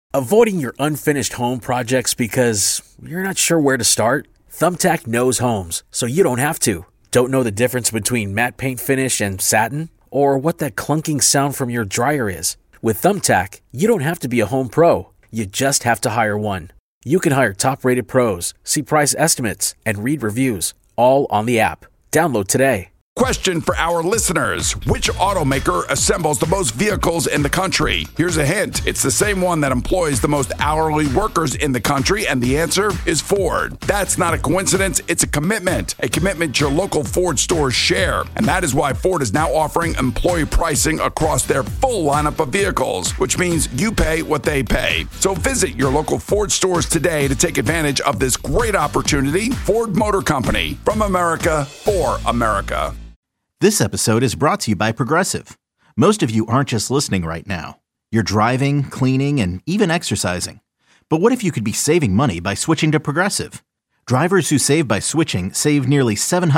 Avoiding your unfinished home projects because you're not sure where to start? Thumbtack knows homes, so you don't have to. Don't know the difference between matte paint finish and satin? Or what that clunking sound from your dryer is? With Thumbtack, you don't have to be a home pro. You just have to hire one. You can hire top-rated pros, see price estimates, and read reviews, all on the app. Download today. Question for our listeners. Which automaker assembles the most vehicles in the country? Here's a hint. It's the same one that employs the most hourly workers in the country, and the answer is Ford. That's not a coincidence. It's a commitment your local Ford stores share. And that is why Ford is now offering employee pricing across their full lineup of vehicles, which means you pay what they pay. So visit your local Ford stores today to take advantage of this great opportunity. Ford Motor Company, from America for America. This episode is brought to you by Progressive. Most of you aren't just listening right now. You're driving, cleaning, and even exercising. But what if you could be saving money by switching to Progressive? Drivers who save by switching save nearly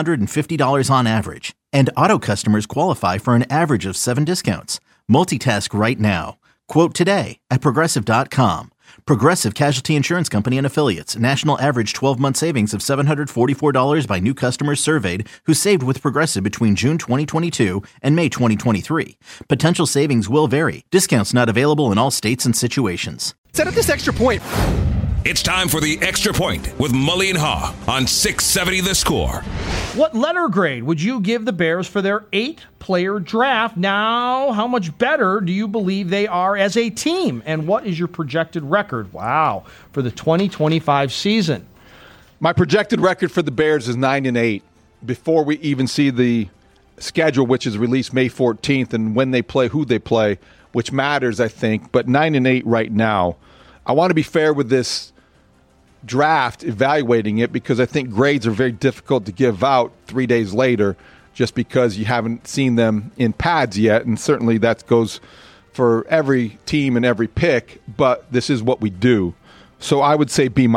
$750 on average. And auto customers qualify for an average of 7 discounts. Multitask right now. Quote today at Progressive.com. Progressive Casualty Insurance Company and Affiliates. National average 12-month savings of $744 by new customers surveyed who saved with Progressive between June 2022 and May 2023. Potential savings will vary. Discounts not available in all states and situations. Set up this extra point. It's time for the Extra Point with Mully and Haw on 670 The Score. What letter grade would you give the Bears for their 8-player draft? Now, how much better do you believe they are as a team? And what is your projected record? Wow, for the 2025 season. My projected record for the Bears is 9-8 before we even see the schedule, which is released May 14th, and when they play, who they play, which matters, I think. But 9-8 right now. I want to be fair with this draft, evaluating it, because I think grades are very difficult to give out 3 days later just because you haven't seen them in pads yet, and certainly that goes for every team and every pick, but this is what we do. So I would say B-.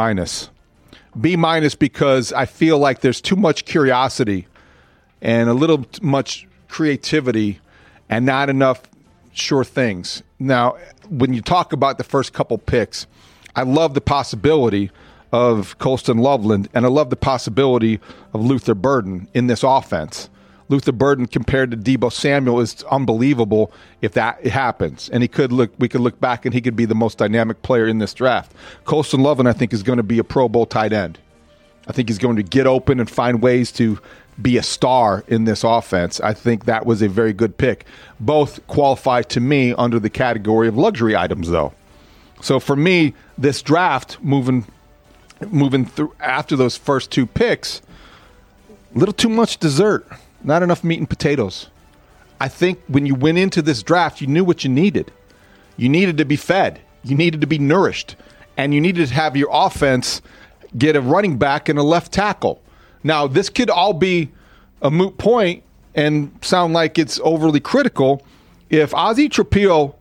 B- because I feel like there's too much curiosity and a little too much creativity and not enough sure things. Now, when you talk about the first couple picks, I love the possibility of Colston Loveland, and I love the possibility of Luther Burden in this offense. Luther Burden compared to Deebo Samuel is unbelievable if that happens. And we could look back and he could be the most dynamic player in this draft. Colston Loveland, I think, is going to be a Pro Bowl tight end. I think he's going to get open and find ways to be a star in this offense. I think that was a very good pick. Both qualify to me under the category of luxury items, though. So for me, this draft moving through after those first 2 picks, a little too much dessert, not enough meat and potatoes. I think when you went into this draft, you knew what you needed. You needed to be fed. You needed to be nourished. And you needed to have your offense get a running back and a left tackle. Now, this could all be a moot point and sound like it's overly critical. If Ozzie Trapillo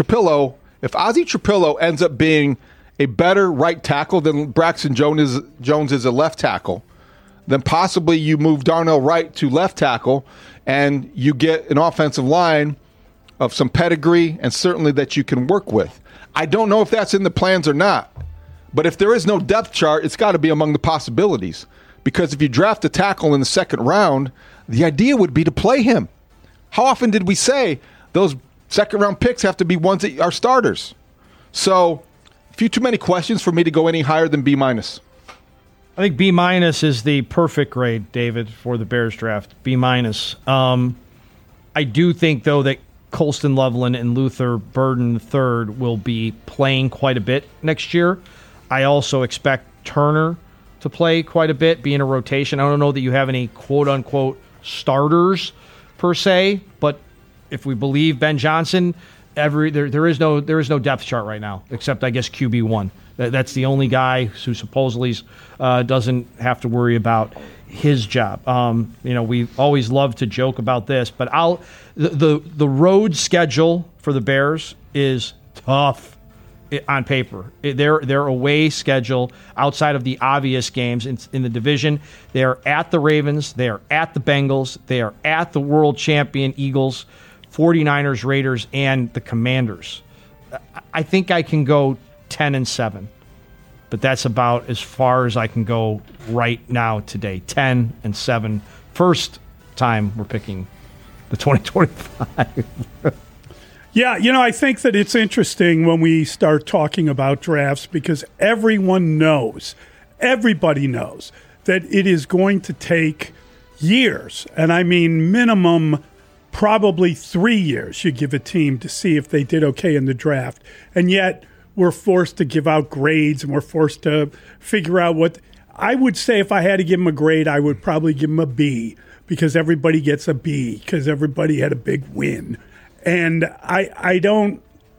ends up being a better right tackle than Braxton Jones is a left tackle, then possibly you move Darnell Wright to left tackle and you get an offensive line of some pedigree and certainly that you can work with. I don't know if that's in the plans or not, but if there is no depth chart, it's got to be among the possibilities. Because if you draft a tackle in the second round, the idea would be to play him. How often did we say those second-round picks have to be ones that are starters? So, a few too many questions for me to go any higher than B-. I think B- is the perfect grade, David, for the Bears draft. B-. I do think, though, that Colston Loveland and Luther Burden III will be playing quite a bit next year. I also expect Turner to play quite a bit, be in a rotation. I don't know that you have any quote-unquote starters per se, but if we believe Ben Johnson, there is no depth chart right now, except I guess QB1. That's the only guy who supposedly doesn't have to worry about his job. We always love to joke about this, but the road schedule for the Bears is tough on paper. Their away schedule, outside of the obvious games in the division, they are at the Ravens, they are at the Bengals, they are at the world champion Eagles, 49ers, Raiders, and the Commanders. I think I can go 10-7. But that's about as far as I can go right now today. 10-7. First time we're picking the 2025. Yeah, I think that it's interesting when we start talking about drafts because everybody knows that it is going to take years. And I mean minimum probably 3 years you give a team to see if they did okay in the draft. And yet we're forced to give out grades and we're forced to figure out what – I would say if I had to give them a grade, I would probably give them a B because everybody gets a B because everybody had a big win. And I don't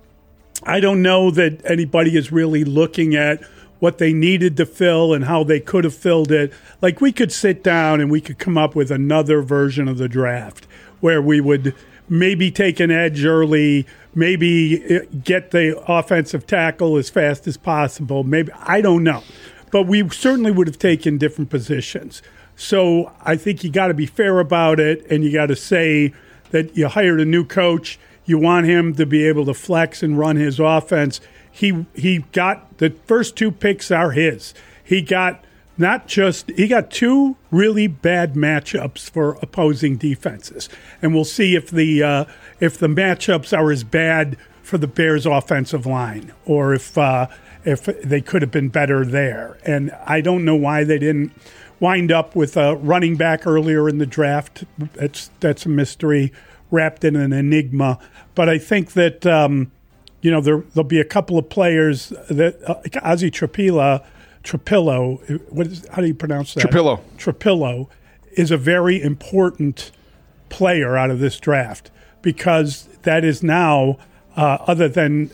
know that anybody is really looking at what they needed to fill and how they could have filled it. Like we could sit down and we could come up with another version of the draft where we would maybe take an edge early, maybe get the offensive tackle as fast as possible. Maybe I don't know. But we certainly would have taken different positions. So I think you got to be fair about it and you got to say that you hired a new coach, you want him to be able to flex and run his offense. He got the first 2 picks are his. He got two really bad matchups for opposing defenses, and we'll see if the matchups are as bad for the Bears' offensive line or if they could have been better there. And I don't know why they didn't wind up with a running back earlier in the draft. That's a mystery wrapped in an enigma. But I think that there'll be a couple of players that Ozzie Trapilo. How do you pronounce that? Trapilo is a very important player out of this draft because that is now other than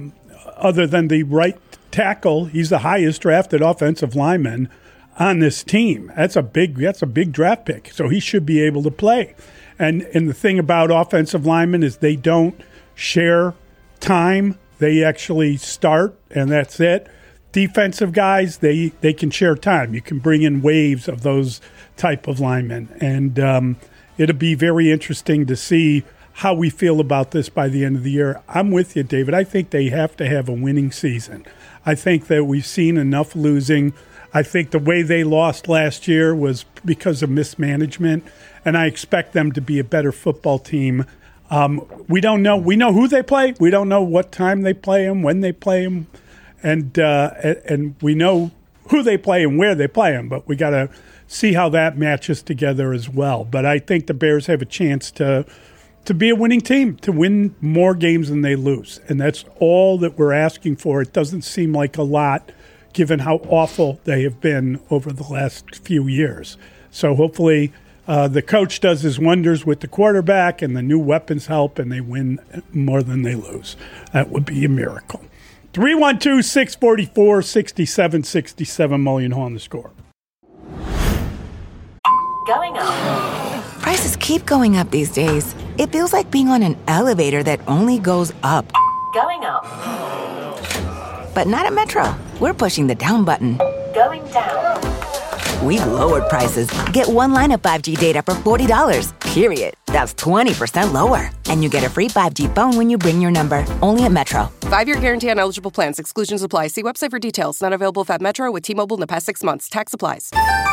the right tackle, he's the highest drafted offensive lineman on this team. That's a big draft pick, so he should be able to play. And the thing about offensive linemen is they don't share time. They actually start, and that's it. Defensive guys, they can share time. You can bring in waves of those type of linemen. And it'll be very interesting to see how we feel about this by the end of the year. I'm with you, David. I think they have to have a winning season. I think that we've seen enough losing. I think the way they lost last year was because of mismanagement, and I expect them to be a better football team. We don't know. We know who they play. We don't know what time they play them, when they play them, and we know who they play and where they play them, but we got to see how that matches together as well. But I think the Bears have a chance to be a winning team, to win more games than they lose, and that's all that we're asking for. It doesn't seem like a lot given how awful they have been over the last few years. So hopefully the coach does his wonders with the quarterback and the new weapons help and they win more than they lose. That would be a miracle. 312-644-6767, Mully and Haw on The Score. Going up. Prices keep going up these days. It feels like being on an elevator that only goes up. Going up. But not at Metro. We're pushing the down button. Going down. We've lowered prices. Get one line of 5G data for $40, period. That's 20% lower. And you get a free 5G phone when you bring your number. Only at Metro. 5-year guarantee on eligible plans. Exclusions apply. See website for details. Not available if at Metro with T-Mobile in the past 6 months. Tax applies.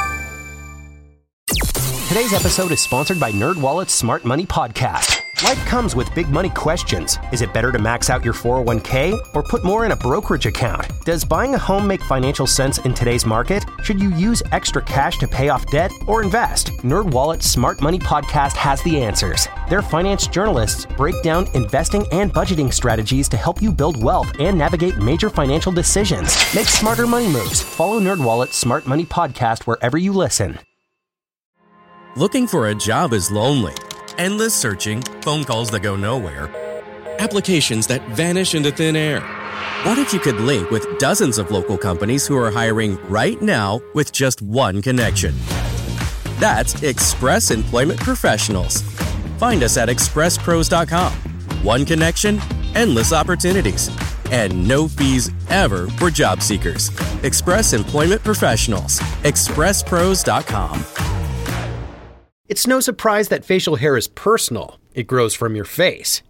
Today's episode is sponsored by NerdWallet's Smart Money Podcast. Life comes with big money questions. Is it better to max out your 401k or put more in a brokerage account? Does buying a home make financial sense in today's market? Should you use extra cash to pay off debt or invest? NerdWallet's Smart Money Podcast has the answers. Their finance journalists break down investing and budgeting strategies to help you build wealth and navigate major financial decisions. Make smarter money moves. Follow NerdWallet's Smart Money Podcast wherever you listen. Looking for a job is lonely. Endless searching, phone calls that go nowhere, applications that vanish into thin air. What if you could link with dozens of local companies who are hiring right now with just one connection? That's Express Employment Professionals. Find us at expresspros.com. One connection, endless opportunities, and no fees ever for job seekers. Express Employment Professionals. expresspros.com. It's no surprise that facial hair is personal. It grows from your face.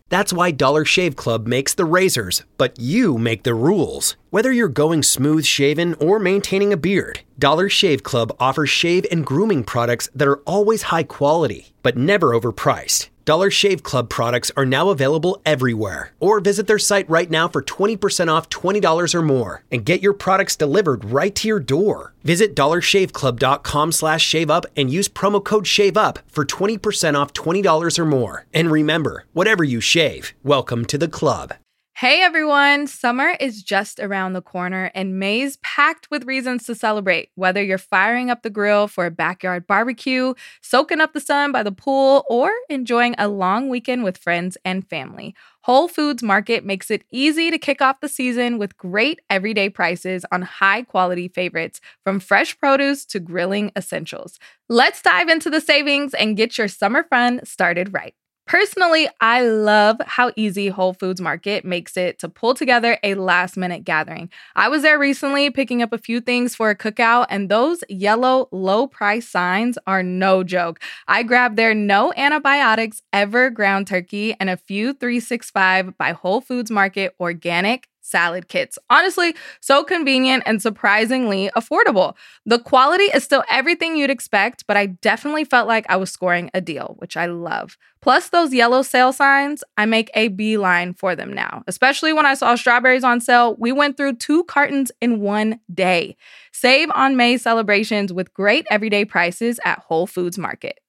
That's why Dollar Shave Club makes the razors, but you make the rules. Whether you're going smooth shaven or maintaining a beard, Dollar Shave Club offers shave and grooming products that are always high quality, but never overpriced. Dollar Shave Club products are now available everywhere. Or visit their site right now for 20% off $20 or more and get your products delivered right to your door. Visit dollarshaveclub.com/shaveup and use promo code SHAVEUP for 20% off $20 or more. And remember, whatever you shave, welcome to the club. Hey everyone, summer is just around the corner and May's packed with reasons to celebrate. Whether you're firing up the grill for a backyard barbecue, soaking up the sun by the pool, or enjoying a long weekend with friends and family, Whole Foods Market makes it easy to kick off the season with great everyday prices on high-quality favorites, from fresh produce to grilling essentials. Let's dive into the savings and get your summer fun started right. Personally, I love how easy Whole Foods Market makes it to pull together a last-minute gathering. I was there recently picking up a few things for a cookout, and those yellow low-price signs are no joke. I grabbed their no antibiotics ever ground turkey and a few 365 by Whole Foods Market organic salad kits. Honestly, so convenient and surprisingly affordable. The quality is still everything you'd expect, but I definitely felt like I was scoring a deal, which I love. Plus those yellow sale signs, I make a beeline for them now. Especially when I saw strawberries on sale, we went through 2 cartons in one day. Save on May celebrations with great everyday prices at Whole Foods Market.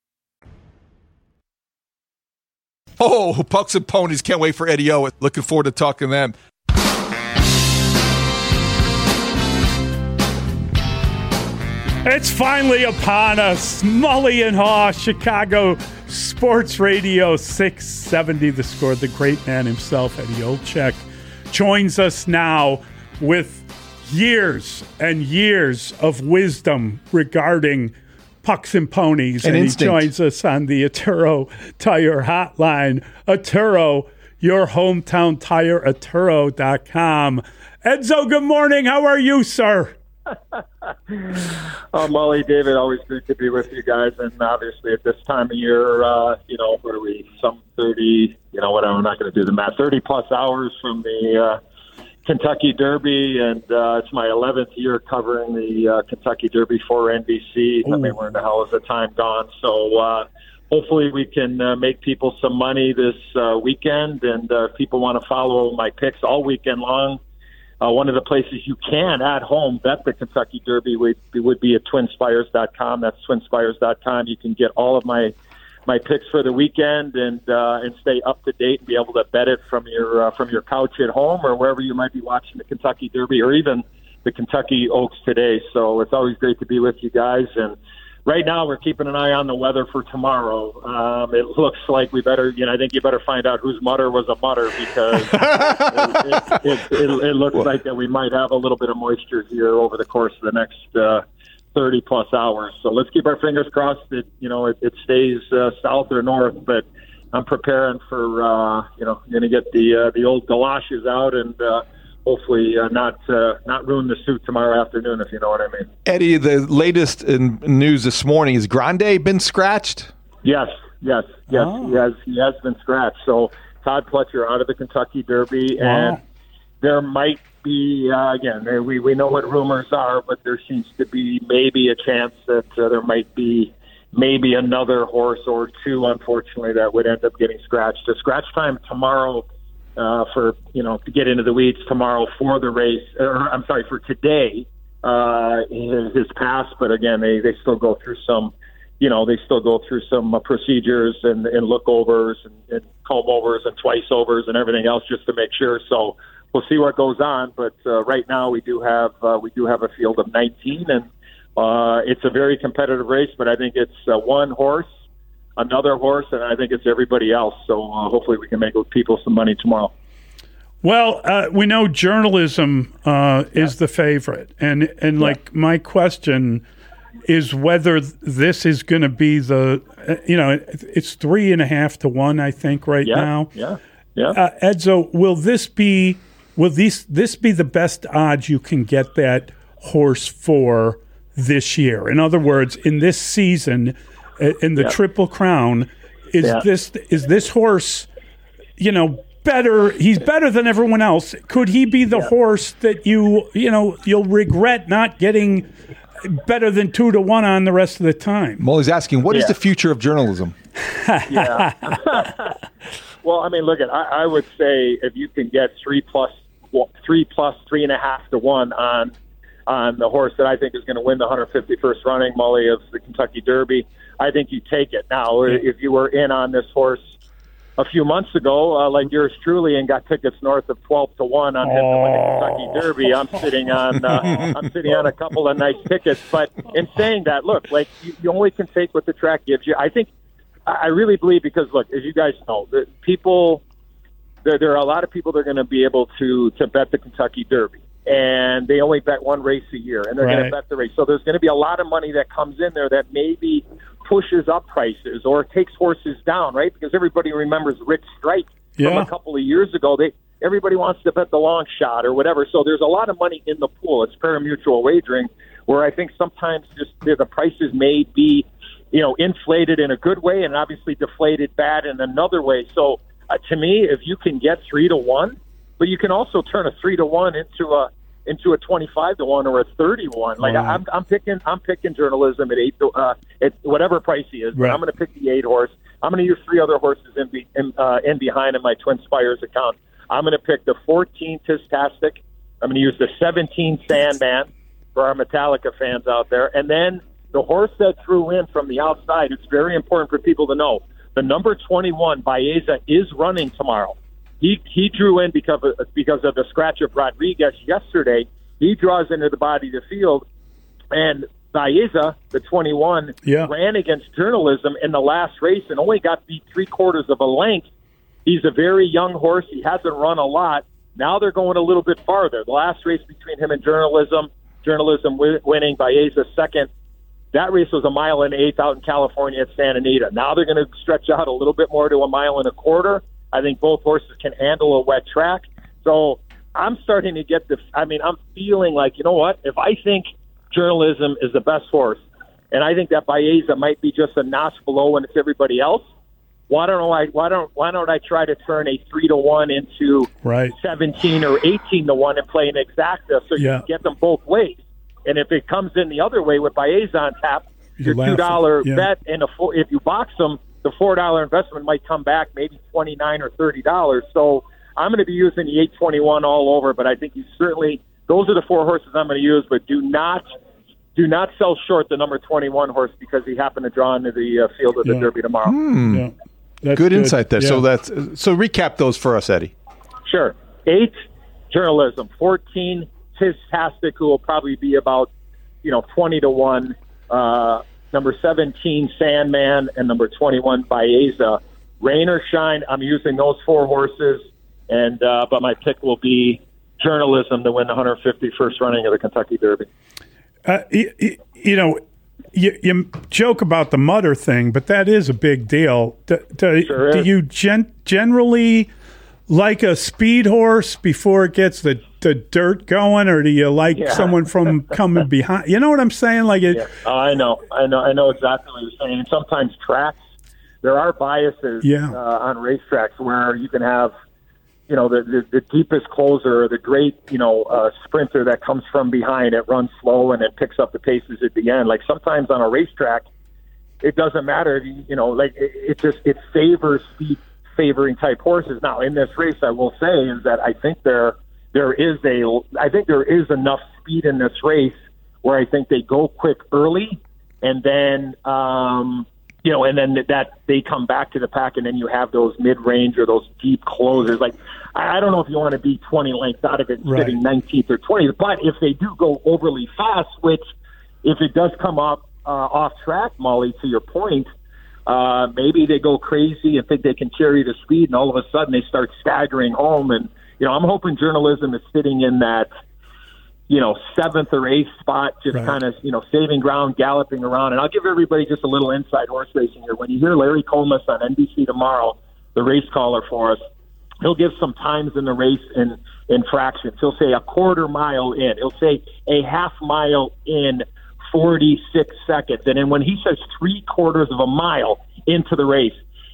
Oh, Pucks and Ponies. Can't wait for Eddie O. Looking forward to talking to them. It's finally upon us. Mully and Haw, Chicago Sports Radio 670. The Score, the great man himself, Eddie Olczyk, joins us now with years and years of wisdom regarding pucks and ponies. And he joins us on the Atturo Tire Hotline. Atturo, your hometown tire, Atturo.com. Edzo, good morning. How are you, sir? Molly, David, always great to be with you guys. And obviously at this time of year, what are we, some 30, whatever, I'm not going to do the math, 30 plus hours from the Kentucky Derby. And it's my 11th year covering the Kentucky Derby for NBC. Ooh. I mean, where in the hell is the time gone? So hopefully we can make people some money this weekend. And if people want to follow my picks all weekend long, one of the places you can, at home, bet the Kentucky Derby would be at TwinSpires.com. That's TwinSpires.com. You can get all of my picks for the weekend and stay up to date and be able to bet it from your couch at home or wherever you might be watching the Kentucky Derby or even the Kentucky Oaks today. So it's always great to be with you guys. And right now we're keeping an eye on the weather for tomorrow. It looks like we better, I think you better find out whose mutter was a mutter because it looks like that we might have a little bit of moisture here over the course of the next 30 plus hours. So let's keep our fingers crossed that, it stays south or north, but I'm preparing for, going to get the old galoshes out and, hopefully not ruin the suit tomorrow afternoon, if you know what I mean. Eddie, the latest in news this morning, has Grande been scratched? Yes. Oh. He has been scratched. So Todd Pletcher out of the Kentucky Derby, and there might be, again, we know what rumors are, but there seems to be maybe a chance that there might be maybe another horse or two, unfortunately, that would end up getting scratched. The scratch time tomorrow to get into the weeds tomorrow for the race, for today, is passed. But again, they still go through some, procedures and lookovers and comb overs and twice overs and everything else just to make sure. So we'll see what goes on. But right now we do have a field of 19, and it's a very competitive race. But I think it's one horse, another horse, and I think it's everybody else. So hopefully we can make people some money tomorrow. Well, we know journalism is the favorite, and my question is whether this is going to be the, it's 3.5 to 1, I think, right now. Yeah. Edzo, will this be the best odds you can get that horse for this year? In other words, in this season, in the Triple Crown, is this horse better. He's better than everyone else. Could he be the horse that you'll regret not getting better than 2-1 on the rest of the time? Molly's asking, what is the future of journalism? Well, I mean, look I would say if you can get 3.5 to 1 on the horse that I think is going to win the 151st running, Molly, of the Kentucky Derby, I think you take it. Now, if you were in on this horse a few months ago, like yours truly, and got tickets north of 12 to 1 on him to win the Kentucky Derby, I'm sitting on a couple of nice tickets. But in saying that, look, like you only can take what the track gives you. I really believe, because look, as you guys know, the people, there are a lot of people that are going to be able to bet the Kentucky Derby, and they only bet one race a year, and they're going to bet the race. So there's going to be a lot of money that comes in there that maybe pushes up prices or takes horses down, right? Because everybody remembers Rich Strike from a couple of years ago. Everybody wants to bet the long shot or whatever. So there's a lot of money in the pool. It's pari-mutuel wagering, where I think sometimes just the prices may be, inflated in a good way and obviously deflated bad in another way. So to me, if you can get 3 to 1, but you can also turn a 3 to 1 into a 25 to 1 or a 30 to 1. Like I'm picking journalism at 8 at whatever price he is. But I'm going to pick the 8 horse. I'm going to use 3 other horses in behind in my Twin Spires account. I'm going to pick the 14 Tistastic. I'm going to use the 17 Sandman for our Metallica fans out there, and then the horse that drew in from the outside. It's very important for people to know the number 21 Baeza is running tomorrow. He drew in because of the scratch of Rodriguez yesterday. He draws into the body of the field, and Baeza, the 21, ran against Journalism in the last race and only got beat 3/4 of a length. He's a very young horse. He hasn't run a lot. Now they're going a little bit farther. The last race between him and Journalism winning, Baeza second. That race was 1.1 miles out in California at Santa Anita. Now they're going to stretch out a little bit more to 1.25 miles. I think both horses can handle a wet track. So I'm starting to get I'm feeling like, you know what? If I think Journalism is the best horse, and I think that Baeza might be just a notch below when it's everybody else, why don't I try to turn a 3 to 1 into 17 or 18 to 1 and play an exacta so you can get them both ways. And if it comes in the other way with Baeza on tap, your $2 bet, and if you box them, the $4 investment might come back maybe $29 or $30. So I'm going to be using the 821 all over, but I think those are the 4 horses I'm going to use. But do not sell short the number 21 horse because he happened to draw into the field of the Derby tomorrow. Good insight there. Yeah. So recap those for us, Eddie. Sure. 8 Journalism, 14 Tistastic, who will probably be about 20 to 1. Number 17 Sandman, and number 21 Baeza. Rain or shine, I'm using those 4 horses, and but my pick will be Journalism to win the 151st running of the Kentucky Derby. You joke about the mutter thing, but that is a big deal. Do you generally like a speed horse before it gets the dirt going, or do you like someone from coming behind? You know what I'm saying? I know exactly what you're saying. And sometimes tracks, there are biases on racetracks where you can have, the deepest closer, or the great, sprinter that comes from behind. It runs slow and it picks up the paces at the end. Like sometimes on a racetrack, it doesn't matter. It favors speed favoring type horses. Now in this race, I will say is that I think there is enough speed in this race where I think they go quick early, and then that they come back to the pack, and then you have those mid-range or those deep closers. Like I don't know if you want to be 20 lengths out of it and sitting 19th or 20th, but if they do go overly fast, which if it does come up off track, Molly, to your point, maybe they go crazy and think they can carry the speed, and all of a sudden they start staggering home. And I'm hoping Journalism is sitting in that 7th or 8th spot, just kind of saving ground, galloping around. And I'll give everybody just a little inside horse racing here. When you hear Larry Comas on NBC tomorrow, the race caller for us, he'll give some times in the race in fractions. He'll say a 1/4 mile in. He'll say a 1/2 mile in 46 seconds. And then when he says 3/4 of a mile into the race,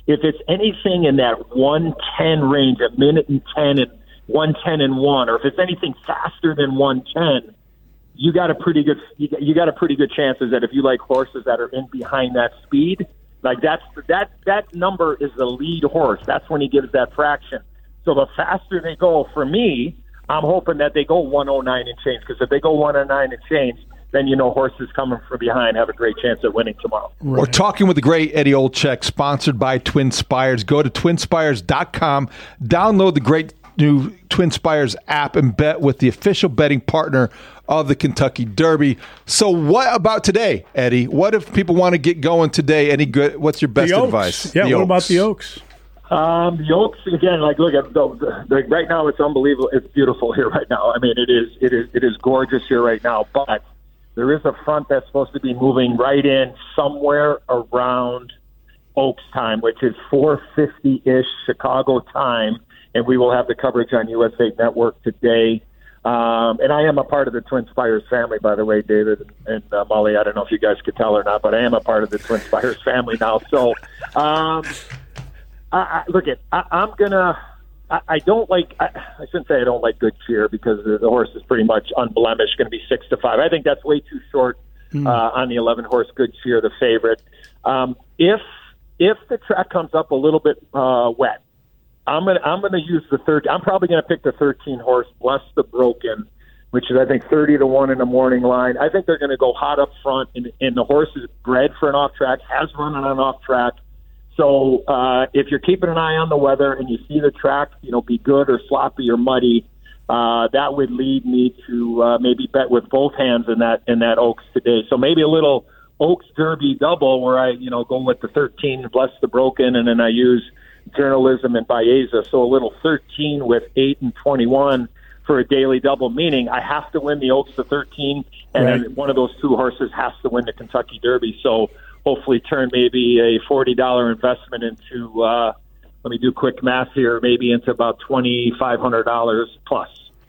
if it's anything in that 110 range, a minute and 10 and 110 and 1, or if it's anything faster than 110, you got a pretty good chances that if you like horses that are in behind that speed, like that number is the lead horse. That's when he gives that fraction. So the faster they go, for me, I'm hoping that they go 109 and change, because if they go 109 and change, then horses coming from behind have a great chance at winning tomorrow. Right. We're talking with the great Eddie Olczyk, sponsored by TwinSpires. Go to TwinSpires.com, download the great new TwinSpires app, and bet with the official betting partner of the Kentucky Derby. So what about today, Eddie? What if people want to get going today? What's your best advice? Yeah, what about the Oaks? The Oaks, again, look at right now. It's unbelievable. It's beautiful here right now. I mean, it is gorgeous here right now. But there is a front that's supposed to be moving right in somewhere around Oaks time, which is 4:50-ish Chicago time, and we will have the coverage on USA Network today. And I am a part of the TwinSpires family, by the way, David and Molly. I don't know if you guys could tell or not, but I am a part of the TwinSpires family now. So. I don't like. I shouldn't say I don't like Good Cheer, because the horse is pretty much unblemished, going to be 6-5. I think that's way too short on the 11 horse Good Cheer, the favorite. If the track comes up a little bit wet, I'm gonna use the third. I'm probably going to pick the 13 horse Bless the Broken, which is I think 30-1 in the morning line. I think they're going to go hot up front, and the horse is bred for an off track, has run on an off track. So if you're keeping an eye on the weather and you see the track, be good or sloppy or muddy, that would lead me to maybe bet with both hands in that Oaks today. So maybe a little Oaks Derby double where I go with the 13 Bless the Broken, and then I use Journalism and Baeza. So a little 13 with 8 and 21 for a daily double, meaning I have to win the Oaks to 13, and then one of those two horses has to win the Kentucky Derby. So hopefully turn maybe a $40 investment into, let me do quick math here, maybe into about $2,500 plus.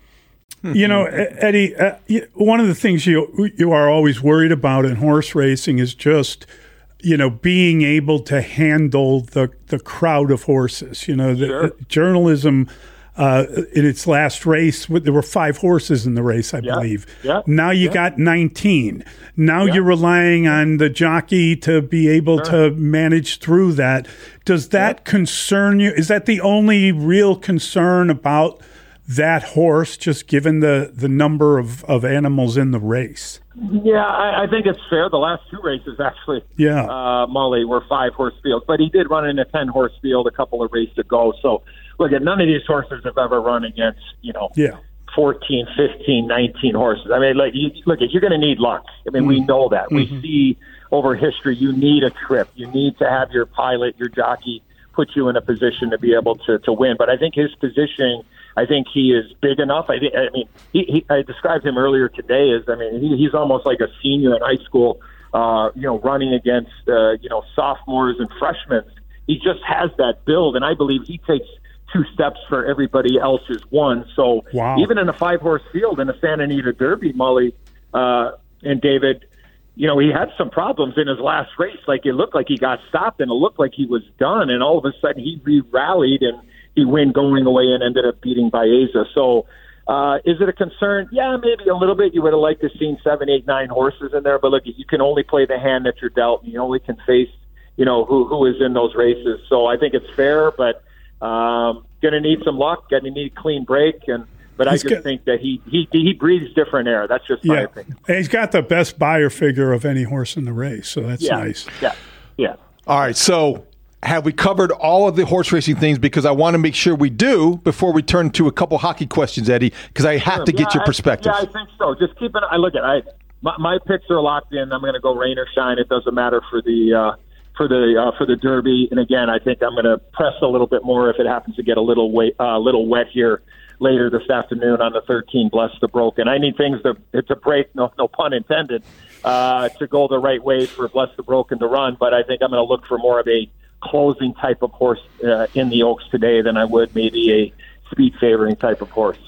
Eddie, one of the things you are always worried about in horse racing is just, being able to handle the crowd of horses. The Journalism, in its last race, there were 5 horses in the race, I believe. Yeah. Now you got 19. Now you're relying on the jockey to be able to manage through that. Does that concern you? Is that the only real concern about that horse, just given the number of animals in the race? Yeah, I think it's fair. The last 2 races, actually, Molly, were 5 horse fields. But he did run in a 10 horse field a couple of races ago. So, look, none of these horses have ever run against, 14, 15, 19 horses. I mean, you're going to need luck. I mean, we know that. Mm-hmm. We see over history, you need a trip. You need to have your pilot, your jockey, put you in a position to be able to win. But I think his positioning, I think he is big enough. I described him earlier today as, he's almost like a senior in high school, running against, sophomores and freshmen. He just has that build, and I believe he takes 2 steps for everybody else's 1. So even in a 5-horse field in a Santa Anita Derby, Molly and David, he had some problems in his last race. Like, it looked like he got stopped, and it looked like he was done, and all of a sudden he re-rallied, and he went going away and ended up beating Baeza. So is it a concern? Yeah, maybe a little bit. You would have liked to have seen 7, 8, 9 horses in there, but look, you can only play the hand that you're dealt, and you only can face, who is in those races. So I think it's fair, but going to need some luck, going to need a clean break, but I just think that he breathes different air. That's just my opinion. And he's got the best buyer figure of any horse in the race, so that's nice. Yeah. All right, so have we covered all of the horse racing things? Because I want to make sure we do before we turn to a couple hockey questions, Eddie, because I have to get your perspective. I think so. Just keep an eye. Look at my picks are locked in. I'm going to go rain or shine. It doesn't matter for the Derby. And again, I think I'm going to press a little bit more if it happens to get a little wet here later this afternoon on the 13 Bless the Broken. I need things to break, no pun intended, to go the right way for Bless the Broken to run. But I think I'm going to look for more of a closing type of horse in the Oaks today than I would maybe a speed favoring type of horse.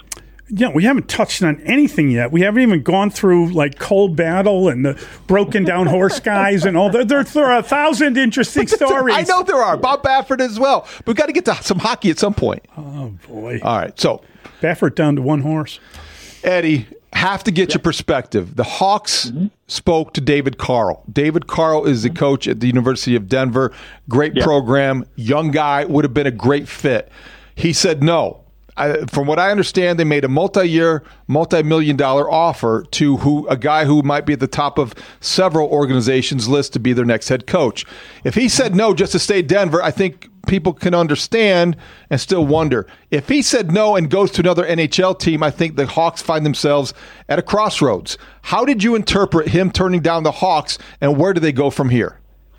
Yeah, we haven't touched on anything yet. We haven't even gone through like Cold Battle and the broken down horse guys and all that. There are 1,000 interesting stories. I know there are. Bob Baffert as well. We've got to get to some hockey at some point. Oh, boy. All right, so. Baffert down to one horse. Eddie, have to get your perspective. The Hawks spoke to David Carl. David Carl is the coach at the University of Denver. Great program. Young guy. Would have been a great fit. He said no. From what I understand, they made a multi-year, multi-million-dollar offer to a guy who might be at the top of several organizations' list to be their next head coach. If he said no just to stay at Denver, I think people can understand and still wonder. If he said no and goes to another NHL team, I think the Hawks find themselves at a crossroads. How did you interpret him turning down the Hawks, and where do they go from here?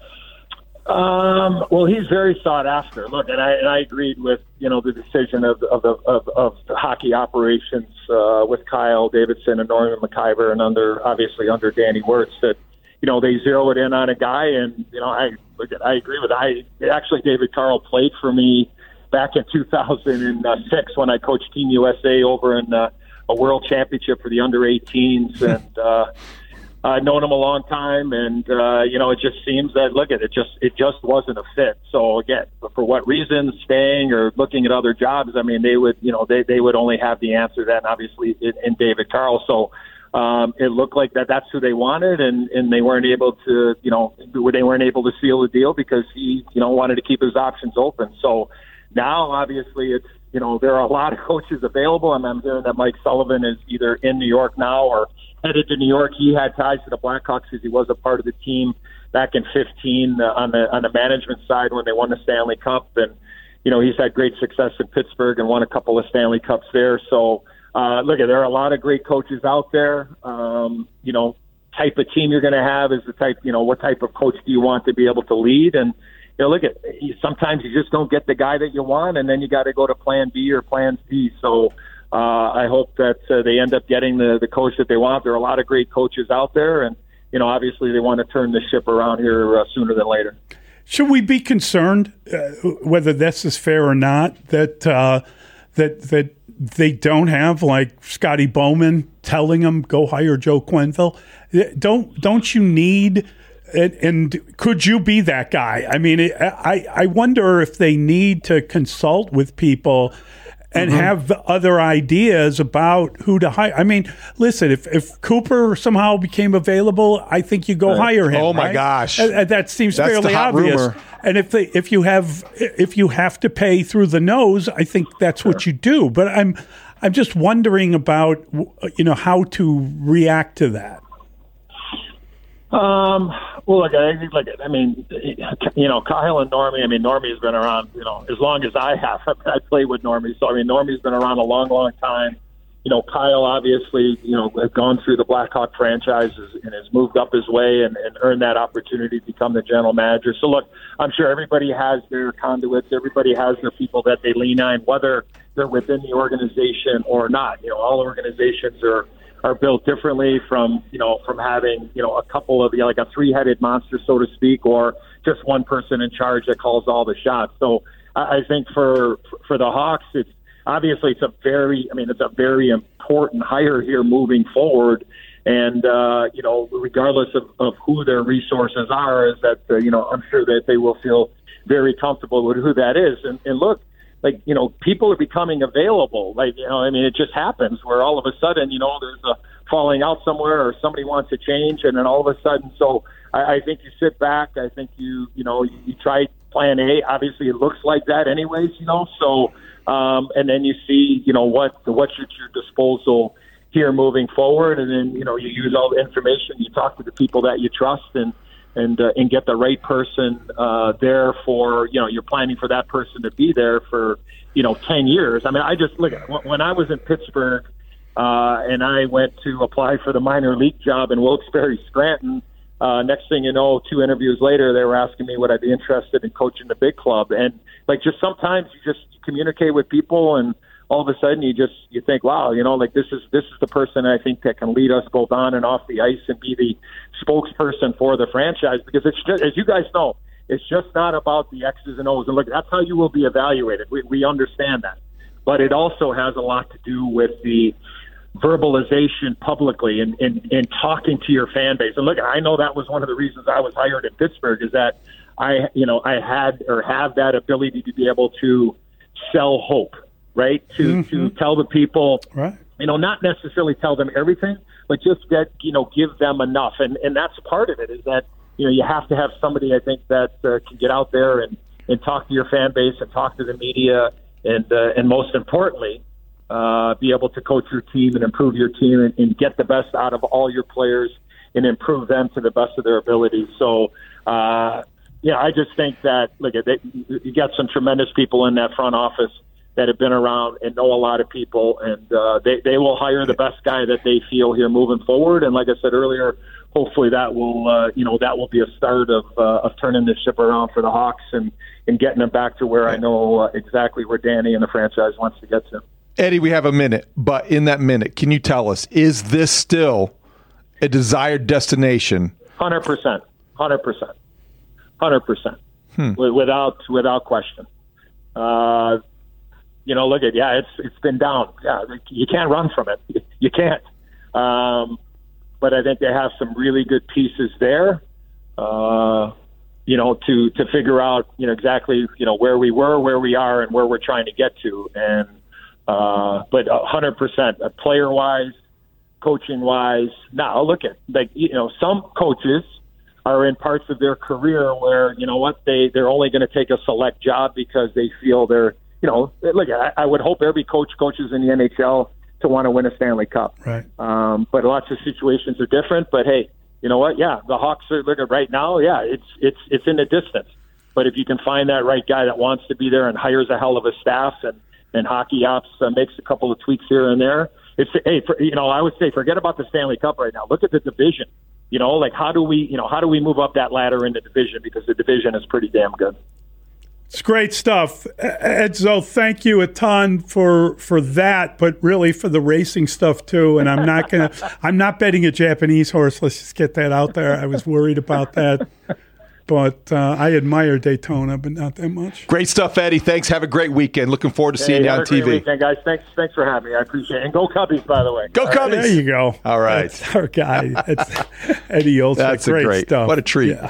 Well, he's very sought after. Look, and I agreed with the decision of the hockey operations with Kyle Davidson and Norman McIver, and obviously under Danny Wirtz, that they zeroed in on a guy, and I agree with it. Actually, David Carl played for me back in 2006 when I coached Team USA over in a World Championship for the under 18s, and I've known him a long time, and it just seems that it just wasn't a fit. So again, for what reasons, staying or looking at other jobs, I mean, they would only have the answer then, obviously, in David Carl. So it looked like that's who they wanted, and they weren't able to seal the deal because he wanted to keep his options open. So now, obviously, it's there are a lot of coaches available, and I'm hearing that Mike Sullivan is either in New York now or headed to New York. He had ties to the Blackhawks because he was a part of the team back in 15 on the management side when they won the Stanley Cup, and he's had great success in Pittsburgh and won a couple of Stanley Cups there. So there are a lot of great coaches out there. Type of team you're going to have is the type. What type of coach do you want to be able to lead? And sometimes you just don't get the guy that you want, and then you got to go to Plan B or Plan C. So. I hope that they end up getting the coach that they want. There are a lot of great coaches out there, and obviously they want to turn the ship around here sooner than later. Should we be concerned, whether this is fair or not, that they don't have like Scotty Bowman telling them go hire Joe Quenneville? Don't you need? And could you be that guy? I mean, I wonder if they need to consult with people and have other ideas about who to hire. I mean, listen, if Cooper somehow became available, I think you go hire him. Oh my gosh, that seems fairly obvious. Rumor. And if you have to pay through the nose, I think that's what you do. But I'm just wondering about how to react to that. Well, I mean, Kyle and Normie. I mean, Normie's been around, as long as I have. I played with Normie, so I mean, Normie's been around a long, long time. Kyle obviously, has gone through the Blackhawk franchises and has moved up his way and earned that opportunity to become the general manager. So look, I'm sure everybody has their conduits. Everybody has their people that they lean on, whether they're within the organization or not. All organizations are built differently from having, a couple of, like a three-headed monster, so to speak, or just one person in charge that calls all the shots. So I think for the Hawks, it's a very important hire here moving forward. And, regardless of who their resources are, is that, I'm sure that they will feel very comfortable with who that is. And look, people are becoming available. It just happens where all of a sudden, there's a falling out somewhere or somebody wants to change, and then all of a sudden, so I think you sit back. I think you try Plan A. Obviously, it looks like that anyways, so, and then you see, what's at your disposal here moving forward, and then, you use all the information, you talk to the people that you trust, and get the right person there for, you're planning for that person to be there for, 10 years. I mean, I just look at when I was in Pittsburgh and I went to apply for the minor league job in Wilkes-Barre Scranton. Next thing you know, 2 interviews later, they were asking me would I be interested in coaching the big club. And just sometimes you just communicate with people, and all of a sudden you think, wow, this is the person I think that can lead us both on and off the ice and be the spokesperson for the franchise, because it's just, as you guys know, it's just not about the X's and O's. And look, that's how you will be evaluated. We understand that. but it also has a lot to do with the verbalization publicly and talking to your fan base. And look, I know that was one of the reasons I was hired in Pittsburgh, is that I had or have that ability to be able to sell hope, right? To tell the people, right. Not necessarily tell them everything, but just give them enough. And that's part of it, is that, you have to have somebody, I think, that can get out there and talk to your fan base and talk to the media and most importantly, be able to coach your team and improve your team and get the best out of all your players and improve them to the best of their abilities. So, I just think that, you got some tremendous people in that front office that have been around and know a lot of people, and they will hire the best guy that they feel here moving forward. And like I said earlier, hopefully that will be a start of turning this ship around for the Hawks and getting them back to where I know exactly where Danny and the franchise wants to get to. Eddie, we have a minute, but in that minute, can you tell us, is this still a desired destination? 100%. 100%. Without question. Look at, it's been down. Yeah, you can't run from it. You can't. But I think they have some really good pieces there, to figure out, exactly, where we were, where we are, and where we're trying to get to. And, but 100%, player-wise, coaching-wise. Now, look at, some coaches are in parts of their career where, they're only going to take a select job because they feel they're, look, I would hope every coach coaches in the NHL to want to win a Stanley Cup. Right. But lots of situations are different. But hey, you know what? Yeah, the Hawks are looking right now. Yeah, it's in the distance. But if you can find that right guy that wants to be there and hires a hell of a staff and hockey ops makes a couple of tweaks here and there, I would say forget about the Stanley Cup right now. Look at the division. How do we move up that ladder in the division, because the division is pretty damn good. It's great stuff. Edzo, thank you a ton for that, but really for the racing stuff too. And I'm not betting a Japanese horse. Let's just get that out there. I was worried about that. But I admire Daytona, but not that much. Great stuff, Eddie. Thanks. Have a great weekend. Looking forward to seeing you on TV. Great weekend, guys. Thanks for having me. I appreciate it. And go Cubbies, by the way. Go Cubbies. There you go. All right. That's our guy. That's Eddie Olczyk. That's great stuff. What a treat. Yeah.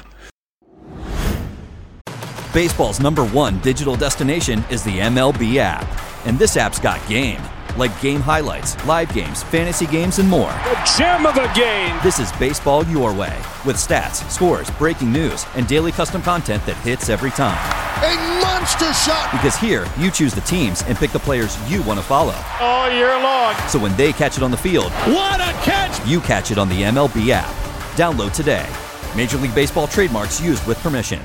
Baseball's #1 digital destination is the MLB app. And this app's got game. Like game highlights, live games, fantasy games, and more. The gem of the game! This is baseball your way. With stats, scores, breaking news, and daily custom content that hits every time. A monster shot! Because here, you choose the teams and pick the players you want to follow. All year long. So when they catch it on the field, what a catch! You catch it on the MLB app. Download today. Major League Baseball trademarks used with permission.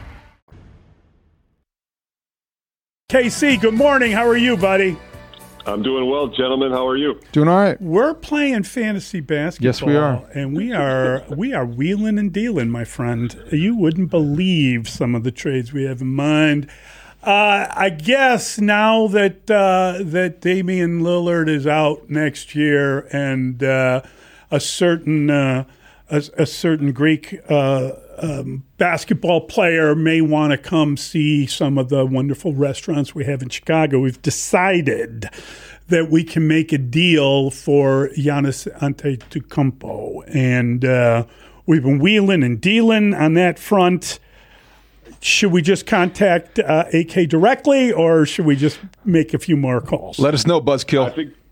KC, good morning. How are you, buddy? I'm doing well, gentlemen. How are you? Doing all right. We're playing fantasy basketball. Yes, we are. And we are wheeling and dealing, my friend. You wouldn't believe some of the trades we have in mind. I guess now that Damian Lillard is out next year, and a certain Greek basketball player may want to come see some of the wonderful restaurants we have in Chicago, we've decided that we can make a deal for Giannis Antetokounmpo. And we've been wheeling and dealing on that front. Should we just contact AK directly, or should we just make a few more calls? Let us know, Buzzkill.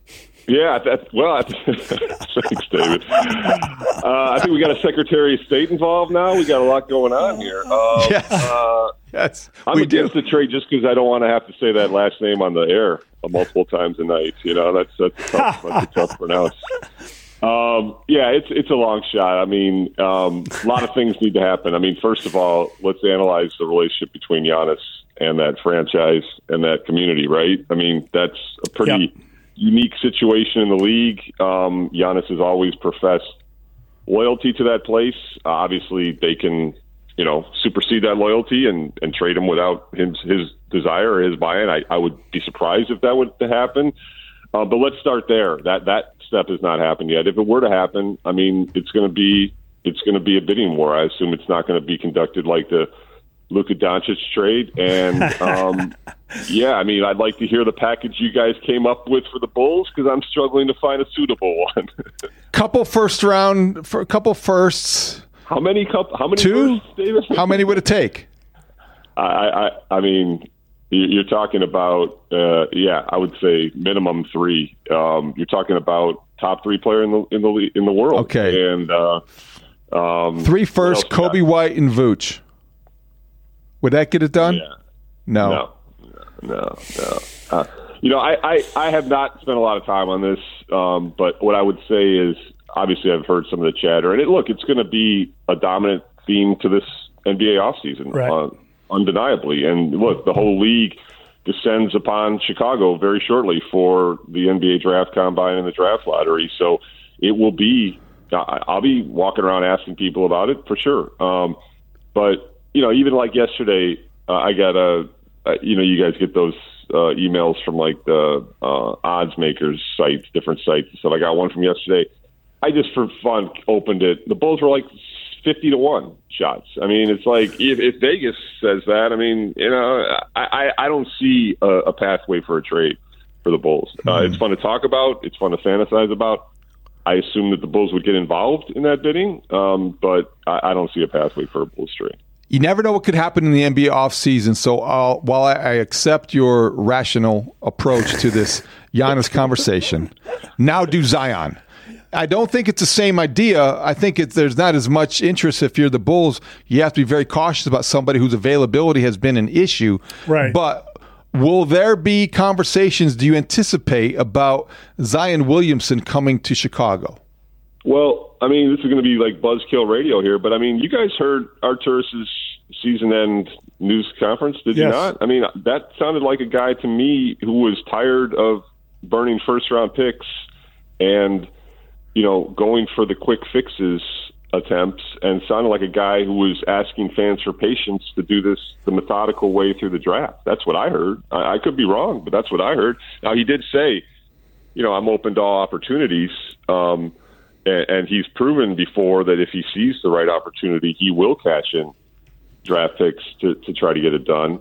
Thanks, David. I think we got a Secretary of State involved now. We got a lot going on here. Yes, I'm against the trade just because I don't want to have to say that last name on the air multiple times a night. That's tough to pronounce. It's a long shot. I mean, a lot of things need to happen. I mean, first of all, let's analyze the relationship between Giannis and that franchise and that community, right? I mean, that's a pretty unique situation in the league. Giannis has always professed loyalty to that place. Obviously, they can, supersede that loyalty and trade him without his desire or his buy-in. I would be surprised if that would happen. But let's start there. That step has not happened yet. If it were to happen, I mean, it's going to be a bidding war. I assume it's not going to be conducted like the Luka Doncic trade. And, yeah, I mean, I'd like to hear the package you guys came up with for the Bulls because I'm struggling to find a suitable one. Couple firsts. How many? Two? Firsts, David? How many would it take? I mean, you're talking about, I would say minimum 3. You're talking about top 3 player in the world. Okay. And 3 firsts, Kobe White and Vooch. Would that get it done? Yeah. No. I have not spent a lot of time on this, but what I would say is, obviously, I've heard some of the chatter, and it's going to be a dominant theme to this NBA offseason, right. Undeniably. And look, the whole league descends upon Chicago very shortly for the NBA draft combine and the draft lottery. So it will be, I'll be walking around asking people about it for sure. But, even like yesterday, I got you guys get those emails from like the odds makers sites, different sites and stuff. I got one from yesterday. I just for fun opened it. The Bulls were like 50-1 shots. I mean, it's like if Vegas says that, I mean, I don't see a pathway for a trade for the Bulls. It's fun to talk about. It's fun to fantasize about. I assume that the Bulls would get involved in that bidding, but I don't see a pathway for a Bulls trade. You never know what could happen in the NBA offseason, so while I accept your rational approach to this Giannis conversation, now do Zion. I don't think it's the same idea. I think there's not as much interest if you're the Bulls. You have to be very cautious about somebody whose availability has been an issue. Right. But will there be conversations, do you anticipate, about Zion Williamson coming to Chicago? Well, I mean, this is going to be like buzzkill radio here, but I mean, you guys heard Arturas's season-end news conference, did you not? I mean, that sounded like a guy to me who was tired of burning first-round picks and going for the quick fixes attempts, and sounded like a guy who was asking fans for patience to do this the methodical way through the draft. That's what I heard. I could be wrong, but that's what I heard. Now, he did say, I'm open to all opportunities, and he's proven before that if he sees the right opportunity, he will cash in draft picks to try to get it done.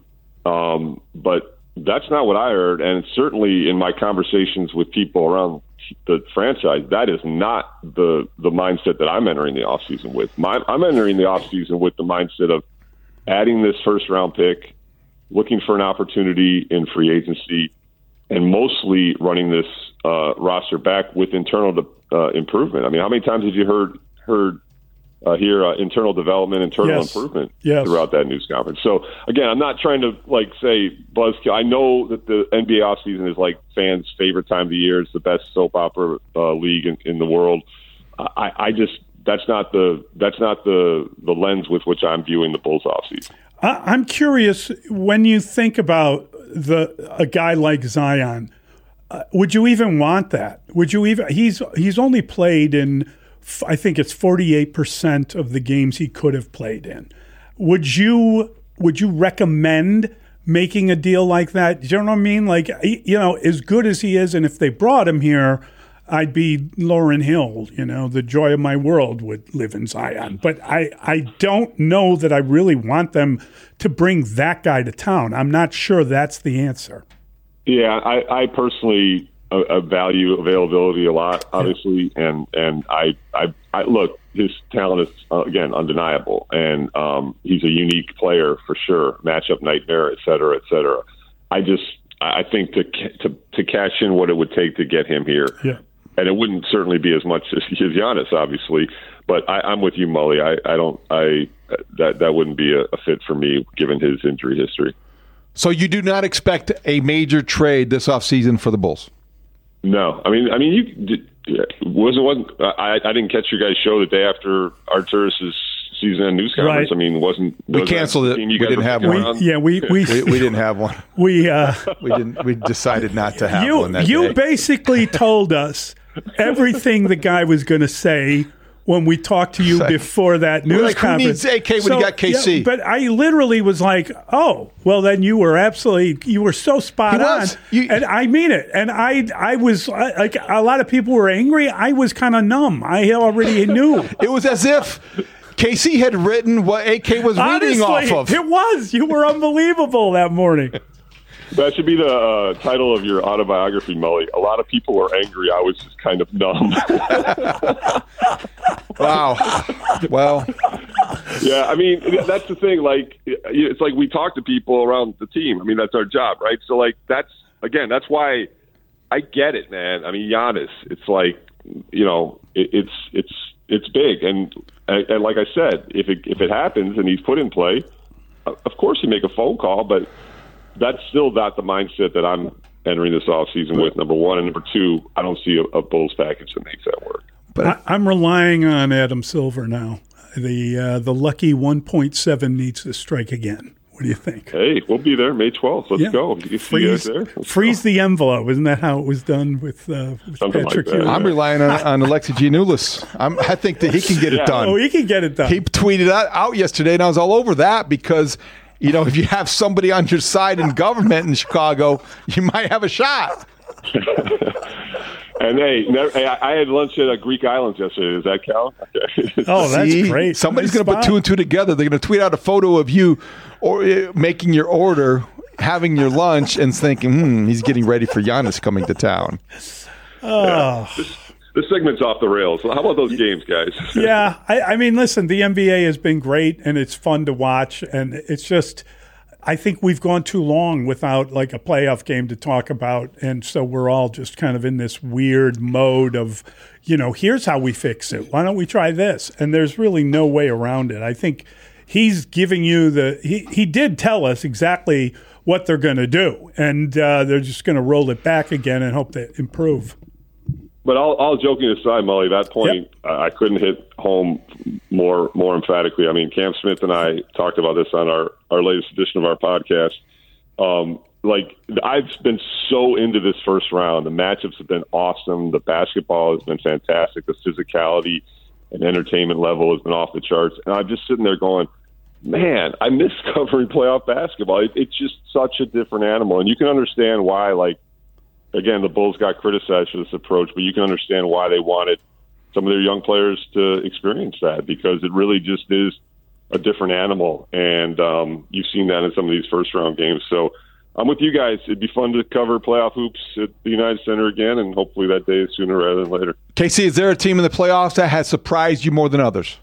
But that's not what I heard, and certainly in my conversations with people around the franchise, that is not the mindset that I'm entering the offseason with. I'm entering the offseason with the mindset of adding this first-round pick, looking for an opportunity in free agency, and mostly running this roster back with internal improvement. I mean, how many times have you hear internal development, internal improvement throughout that news conference? So again, I'm not trying to say buzzkill. I know that the NBA offseason is like fans' favorite time of the year. It's the best soap opera league in the world. I just that's not the lens with which I'm viewing the Bulls offseason. I'm curious, when you think about a guy like Zion, would you even want that? Would you even? He's only played in, I think it's 48% of the games he could have played in. Would you recommend making a deal like that? Do you know what I mean? Like, as good as he is, and if they brought him here, I'd be Lauryn Hill, the joy of my world would live in Zion. But I don't know that I really want them to bring that guy to town. I'm not sure that's the answer. Yeah, I personally value availability a lot, obviously, and I look, his talent is again undeniable, and he's a unique player for sure, matchup nightmare, et cetera, et cetera. I think to cash in what it would take to get him here, and it wouldn't certainly be as much as Giannis, obviously, but I'm with you, Mully. That wouldn't be a fit for me given his injury history. So you do not expect a major trade this offseason for the Bulls? No, I mean, I didn't catch your guys' show the day after Arturas's season news conference. Right. I mean, we canceled it. We didn't have one. We didn't have one. We didn't. We decided not to have one. That you day. Basically told us everything the guy was going to say when we talked to you before that news conference. Who needs AK when you got KC? Yeah, but I literally was like, oh, well, then you were so spot on. And I mean it. And I was like, a lot of people were angry. I was kind of numb. I already knew. It was as if KC had written what AK was reading off of. It was. You were unbelievable that morning. That should be the title of your autobiography, Mully. A lot of people were angry. I was just kind of numb. Wow. Well. Yeah, I mean, that's the thing. Like, it's like we talk to people around the team. I mean, that's our job, right? So, like, that's why I get it, man. I mean, Giannis, it's like, you know, it's big. And like I said, if it happens and he's put in play, of course you make a phone call, but that's still not the mindset that I'm entering this offseason with, number one. And number two, I don't see a Bulls package that makes that work. But I'm relying on Adam Silver now. The lucky 1.7 needs to strike again. What do you think? Hey, we'll be there May 12th. Let's go. You can see you guys there. Freeze the envelope. Isn't that how it was done with Patrick Ewing? I'm relying on Alexi Giannoulis. I think that he can get it done. Oh, he can get it done. He tweeted out yesterday, and I was all over that because, you know, if you have somebody on your side in government in Chicago, you might have a shot. And hey, I had lunch at Greek Islands yesterday. Does that count? Oh, that's great. Somebody's going to put two and two together. They're going to tweet out a photo of you or making your order, having your lunch, and thinking, he's getting ready for Giannis coming to town. Oh. Yeah. This segment's off the rails. How about those games, guys? Yeah. I mean, listen, the NBA has been great, and it's fun to watch, and it's just – I think we've gone too long without like a playoff game to talk about. And so we're all just kind of in this weird mode of, you know, here's how we fix it. Why don't we try this? And there's really no way around it. I think he's giving you he did tell us exactly what they're going to do. And they're just going to roll it back again and hope to improve. But all joking aside, Mully, that point, I couldn't hit home more emphatically. I mean, Cam Smith and I talked about this on our latest edition of our podcast. Like, I've been so into this first round. The matchups have been awesome. The basketball has been fantastic. The physicality and entertainment level has been off the charts. And I'm just sitting there going, man, I miss covering playoff basketball. It's just such a different animal. And you can understand why, like, again, the Bulls got criticized for this approach, but you can understand why they wanted some of their young players to experience that, because it really just is a different animal. And you've seen that in some of these first-round games. So I'm with you guys. It'd be fun to cover playoff hoops at the United Center again, and hopefully that day is sooner rather than later. KC, is there a team in the playoffs that has surprised you more than others?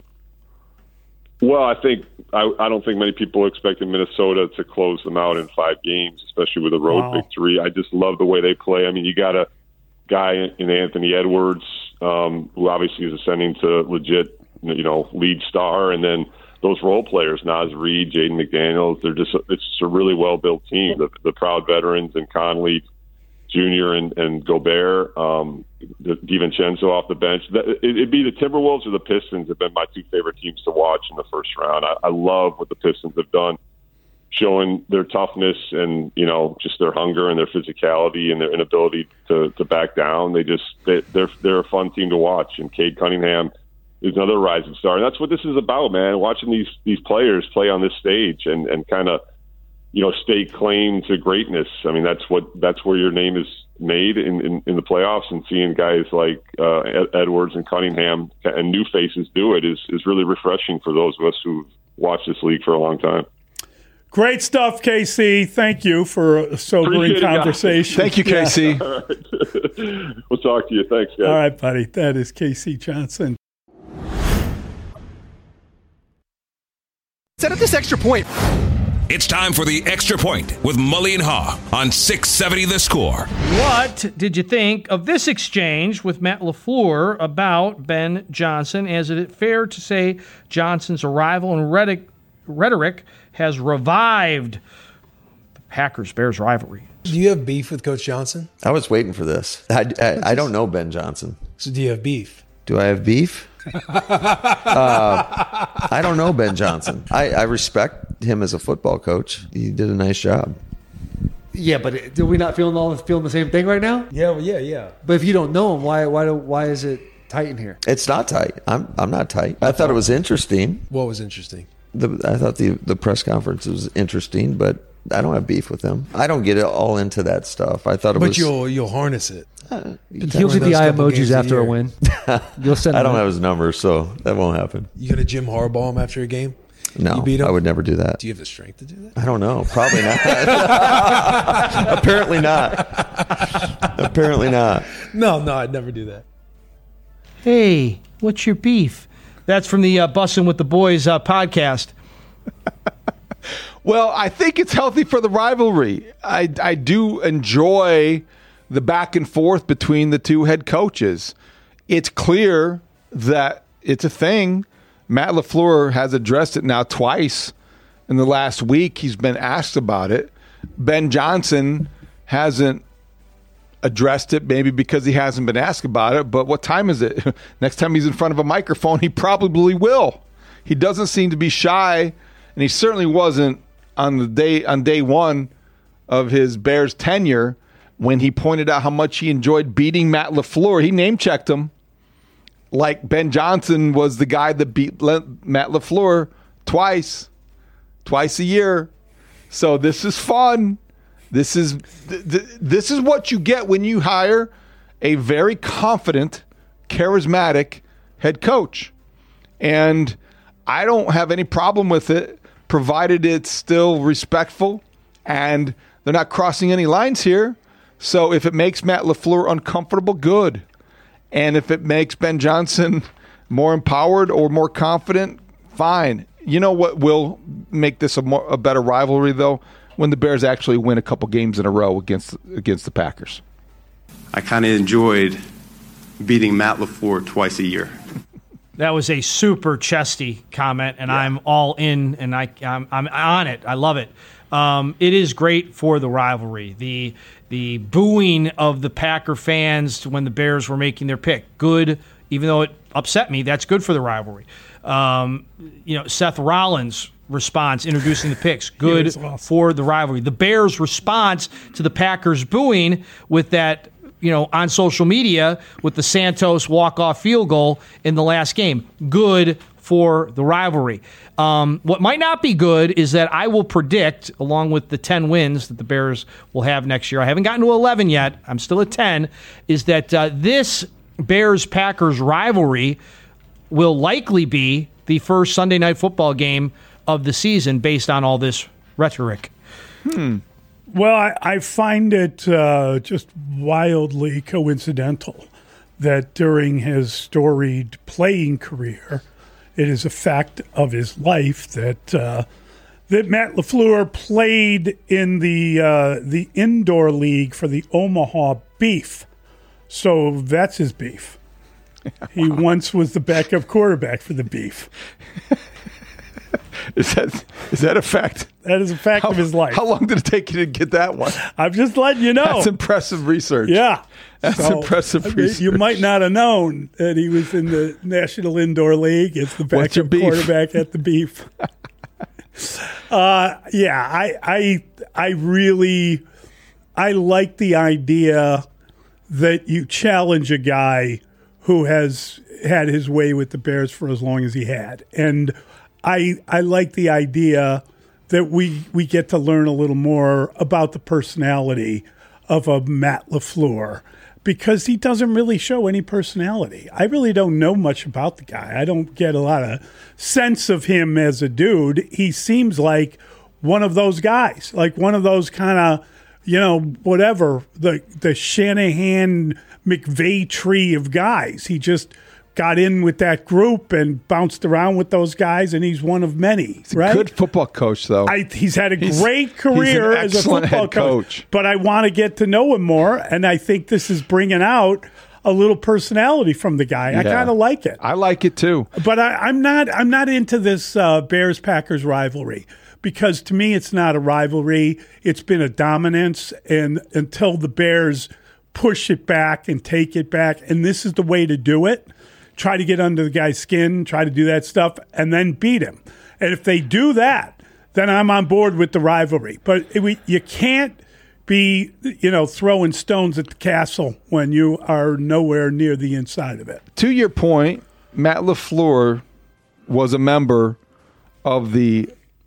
Well, I don't think many people expected Minnesota to close them out in 5 games, especially with a road victory. I just love the way they play. I mean, you got a guy in Anthony Edwards, who obviously is ascending to legit, you know, lead star, and then those role players, Naz Reid, Jaden McDaniels. It's just a really well built team. The proud veterans and Conley Jr. and Gobert, DiVincenzo off the bench. It'd be the Timberwolves or the Pistons have been my 2 favorite teams to watch in the first round. I love what the Pistons have done, showing their toughness and, you know, just their hunger and their physicality and their inability to back down. They're a fun team to watch. And Cade Cunningham is another rising star. And that's what this is about, man, watching these players play on this stage and kind of, you know, stake claim to greatness. I mean, that's where your name is made in the playoffs, and seeing guys like Edwards and Cunningham and new faces do it is really refreshing for those of us who've watched this league for a long time. Great stuff, KC. Thank you for a sobering conversation. Thank you, KC. Yeah. All right. We'll talk to you. Thanks, guys. All right, buddy. That is KC Johnson. Set up this extra point. It's time for the Extra Point with Mully and Haw on 670 The Score. What did you think of this exchange with Matt LaFleur about Ben Johnson? Is it fair to say Johnson's arrival and rhetoric has revived the Packers-Bears rivalry? Do you have beef with Coach Johnson? I was waiting for this. I don't know Ben Johnson. So do you have beef? Do I have beef? I don't know Ben Johnson. I respect him as a football coach. He did a nice job. Yeah, but do we not feeling the same thing right now? Yeah, well, yeah. But if you don't know him, why is it tight in here? It's not tight. I'm not tight. I thought it was interesting. What was interesting? I thought the press conference was interesting, but I don't have beef with him. I don't get all into that stuff. I thought it was. But you'll harness it. He'll see the eye emojis after a win. You'll send. I don't have his number, so that won't happen. You gonna Jim Harbaugh him after a game? No, you beat him? I would never do that. Do you have the strength to do that? I don't know. Probably not. Apparently not. Apparently not. No, I'd never do that. Hey, what's your beef? That's from the Bussin' with the Boys podcast. Well, I think it's healthy for the rivalry. I do enjoy the back and forth between the two head coaches. It's clear that it's a thing. Matt LaFleur has addressed it now twice in the last week. He's been asked about it. Ben Johnson hasn't addressed it, maybe because he hasn't been asked about it. But what time is it? Next time he's in front of a microphone, he probably will. He doesn't seem to be shy, and he certainly wasn't on day one of his Bears tenure when he pointed out how much he enjoyed beating Matt LaFleur. He name-checked him like Ben Johnson was the guy that beat Matt LaFleur twice a year. So this is fun. This is what you get when you hire a very confident, charismatic head coach. And I don't have any problem with it, provided it's still respectful and they're not crossing any lines here. So if it makes Matt LaFleur uncomfortable, good. And if it makes Ben Johnson more empowered or more confident, fine. You know what will make this a better rivalry, though? When the Bears actually win a couple games in a row against the Packers. I kind of enjoyed beating Matt LaFleur twice a year. That was a super chesty comment, and I'm all in, and I'm on it. I love it. It is great for the rivalry. The booing of the Packer fans when the Bears were making their pick, good. Even though it upset me, that's good for the rivalry. Seth Rollins' response introducing the picks, good awesome for the rivalry. The Bears' response to the Packers booing with that, on social media with the Santos walk-off field goal in the last game, good for the rivalry. What might not be good is that I will predict, along with the 10 wins that the Bears will have next year, I haven't gotten to 11 yet, I'm still at 10, is that this Bears-Packers rivalry will likely be the first Sunday Night Football game of the season based on all this rhetoric. Well, I find it just wildly coincidental that during his storied playing career, it is a fact of his life that Matt LaFleur played in the indoor league for the Omaha Beef. So that's his beef. He once was the backup quarterback for the Beef. Is that a fact? That is a fact of his life. How long did it take you to get that one? I'm just letting you know. That's impressive research. Yeah. That's impressive research. You might not have known that he was in the National Indoor League as the backup quarterback at the Beef. I like the idea that you challenge a guy who has had his way with the Bears for as long as he had. And I like the idea that we get to learn a little more about the personality of a Matt LaFleur, because he doesn't really show any personality. I really don't know much about the guy. I don't get a lot of sense of him as a dude. He seems like one of those guys, like one of those kind of, whatever, the Shanahan McVay tree of guys. He just got in with that group and bounced around with those guys, and he's one of many. He's a good football coach, though. He's had a great career as a football coach. But I want to get to know him more, and I think this is bringing out a little personality from the guy. I kind of like it. I like it too. But I'm not into this Bears-Packers rivalry, because to me it's not a rivalry. It's been a dominance, and until the Bears push it back and take it back, and this is the way to do it. Try to get under the guy's skin, try to do that stuff, and then beat him. And if they do that, then I'm on board with the rivalry. But you can't be, throwing stones at the castle when you are nowhere near the inside of it. To your point, Matt LaFleur was a member of the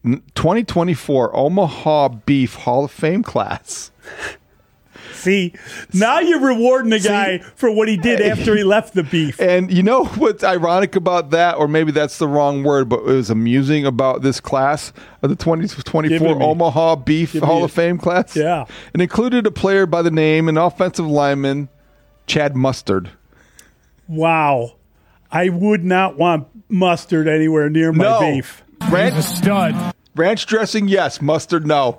2024 Omaha Beef Hall of Fame class. See, now you're rewarding the guy for what he did after he left the beef. And you know what's ironic about that, or maybe that's the wrong word, but it was amusing about this class of the 2024 Omaha Beef Hall of Fame class? Yeah. It included a player by the name and offensive lineman, Chad Mustard. Wow. I would not want mustard anywhere near my beef. He's a stud. Ranch dressing, yes. Mustard, no.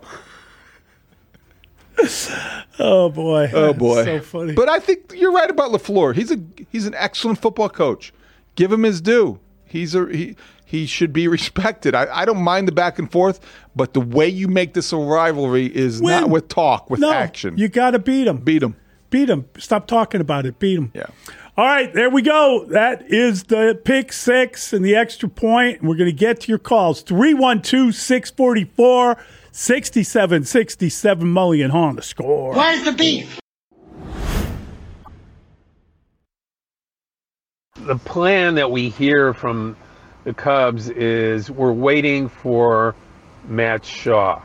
Oh boy! Oh boy! So funny. But I think you're right about LaFleur. He's an excellent football coach. Give him his due. He should be respected. I don't mind the back and forth, but the way you make this a rivalry is not with talk, with action. You got to beat him. Beat him. Beat him. Stop talking about it. Beat him. Yeah. All right, there we go. That is the pick six and the extra point. We're going to get to your calls. 312-644-6767. Mully and Haw on The Score. Where's the beef? The plan that we hear from the Cubs is we're waiting for Matt Shaw.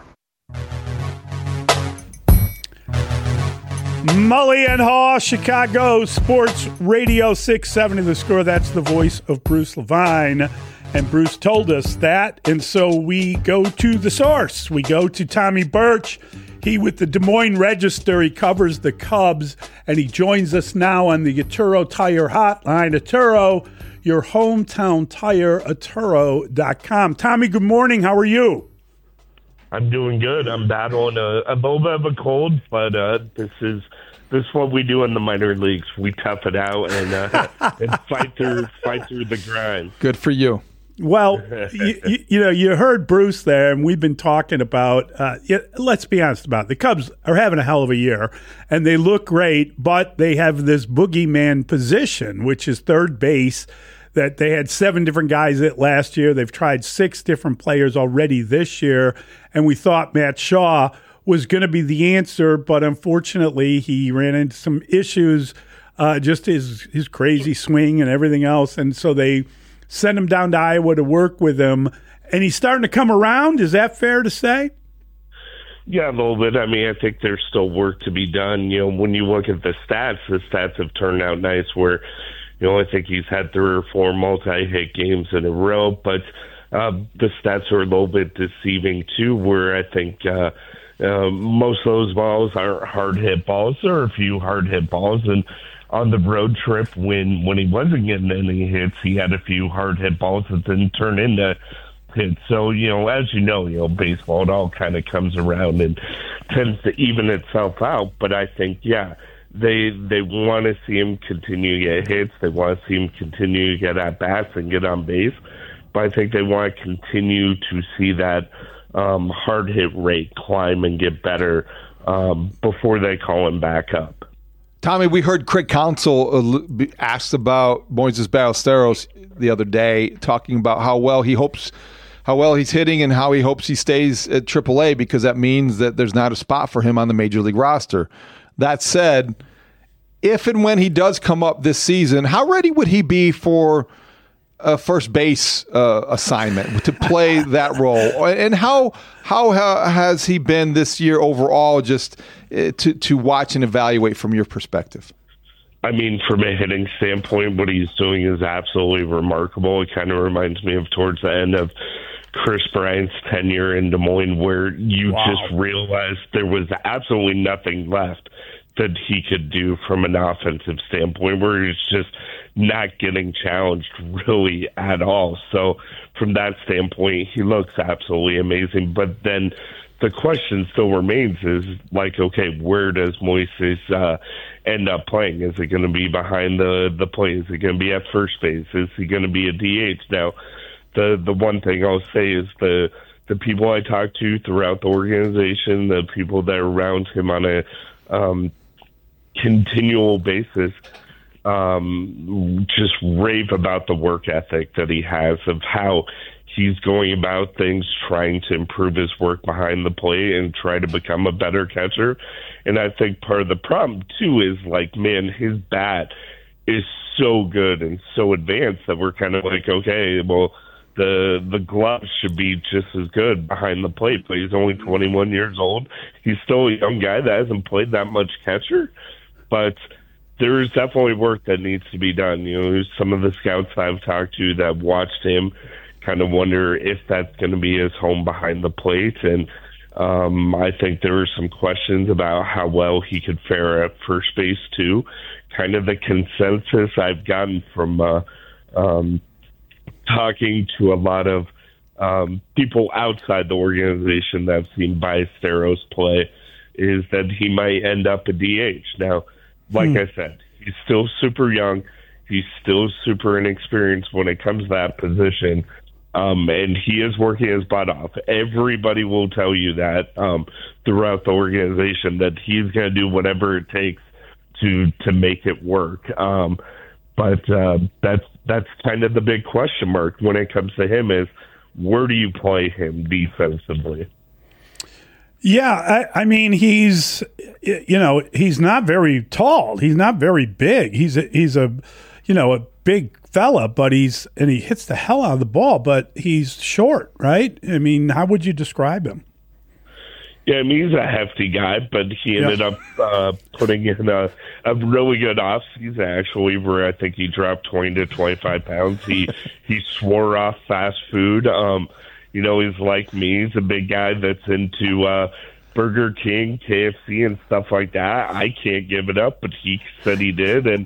Mully and Haw, Chicago Sports Radio 670 The Score. That's the voice of Bruce Levine. And Bruce told us that. And so we go to the source. We go to Tommy Birch. He with the Des Moines Register. He covers the Cubs. And he joins us now on the Atturo Tire Hotline. Atturo, your hometown tire, Atturo.com. Tommy, good morning. How are you? I'm doing good. I'm battling a little bit of a cold, but this is what we do in the minor leagues. We tough it out and fight through the grind. Good for you. Well, you heard Bruce there, and we've been talking about. Let's be honest about it. The Cubs are having a hell of a year, and they look great, but they have this boogeyman position, which is third base. That they had 7 different guys at last year. They've tried 6 different players already this year, and we thought Matt Shaw was going to be the answer, but unfortunately he ran into some issues, just his crazy swing and everything else, and so they sent him down to Iowa to work with him, and he's starting to come around. Is that fair to say? Yeah, a little bit. I mean, I think there's still work to be done. When you look at the stats have turned out nice where I think he's had 3 or 4 multi-hit games in a row, but the stats are a little bit deceiving too, where I think most of those balls are hard-hit balls. There are a few hard-hit balls, and on the road trip when he wasn't getting any hits, he had a few hard-hit balls that didn't turn into hits. So, as you know, baseball, it all kind of comes around and tends to even itself out, but I think, They want to see him continue to get hits. They want to see him continue to get at-bats and get on base. But I think they want to continue to see that hard hit rate climb and get better before they call him back up. Tommy, we heard Craig Counsell asked about Moises Ballesteros the other day, talking about how well he's hitting and how he hopes he stays at AAA because that means that there's not a spot for him on the major league roster. That said, if and when he does come up this season, how ready would he be for a first base assignment to play that role? And how has he been this year overall, just to watch and evaluate from your perspective? I mean, from a hitting standpoint, what he's doing is absolutely remarkable. It kind of reminds me of towards the end of Chris Bryant's tenure in Des Moines, where you just realized there was absolutely nothing left that he could do from an offensive standpoint, where he's just not getting challenged really at all. So from that standpoint, he looks absolutely amazing. But then the question still remains is, okay, where does Moises end up playing? Is it going to be behind the plate? Is it going to be at first base? Is he going to be a DH? Now, the one thing I'll say is the people I talk to throughout the organization, the people that are around him on a continual basis, just rave about the work ethic that he has, of how he's going about things, trying to improve his work behind the plate and try to become a better catcher. And I think part of the problem too is his bat is so good and so advanced that we're kind of okay, well, the gloves should be just as good behind the plate, but he's only 21 years old. He's still a young guy that hasn't played that much catcher, but there's definitely work that needs to be done. Some of the scouts I've talked to that watched him kind of wonder if that's going to be his home behind the plate, and I think there were some questions about how well he could fare at first base too. Kind of the consensus I've gotten from talking to a lot of people outside the organization that have seen Ballesteros play is that he might end up a DH. Now, like I said, he's still super young. He's still super inexperienced when it comes to that position. And he is working his butt off. Everybody will tell you that throughout the organization, that he's going to do whatever it takes to make it work. But that's kind of the big question mark when it comes to him is, where do you play him defensively? Yeah, I mean, he's not very tall. He's not very big. He's a big fella, but he hits the hell out of the ball, but he's short, right? I mean, how would you describe him? Yeah, I mean, he's a hefty guy, but he ended up putting in a really good offseason, actually, where I think he dropped 20 to 25 pounds. He swore off fast food. He's like me. He's a big guy that's into Burger King, KFC, and stuff like that. I can't give it up, but he said he did. And,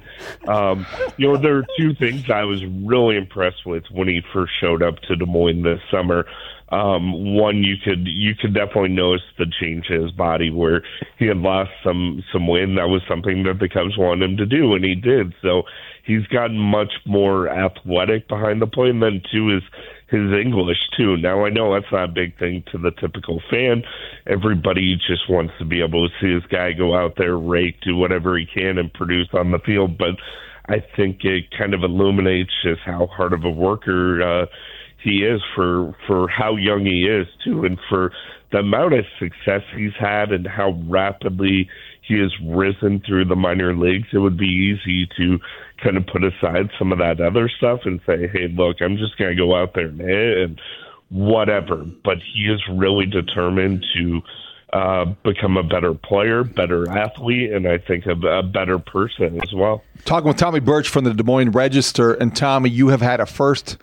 there are two things I was really impressed with when he first showed up to Des Moines this summer. One, you could definitely notice the change in his body where he had lost some weight, and that was something that the Cubs wanted him to do, and he did. So he's gotten much more athletic behind the plate. And then two is his English too. Now I know that's not a big thing to the typical fan. Everybody just wants to be able to see this guy go out there, rake, do whatever he can, and produce on the field. But I think it kind of illuminates just how hard of a worker he is for how young he is too, and for the amount of success he's had and how rapidly he has risen through the minor leagues. It would be easy to kind of put aside some of that other stuff and say, hey, look, I'm just going to go out there and hit and whatever. But he is really determined to become a better player, better athlete, and I think a better person as well. Talking with Tommy Birch from the Des Moines Register, and Tommy, you have had a first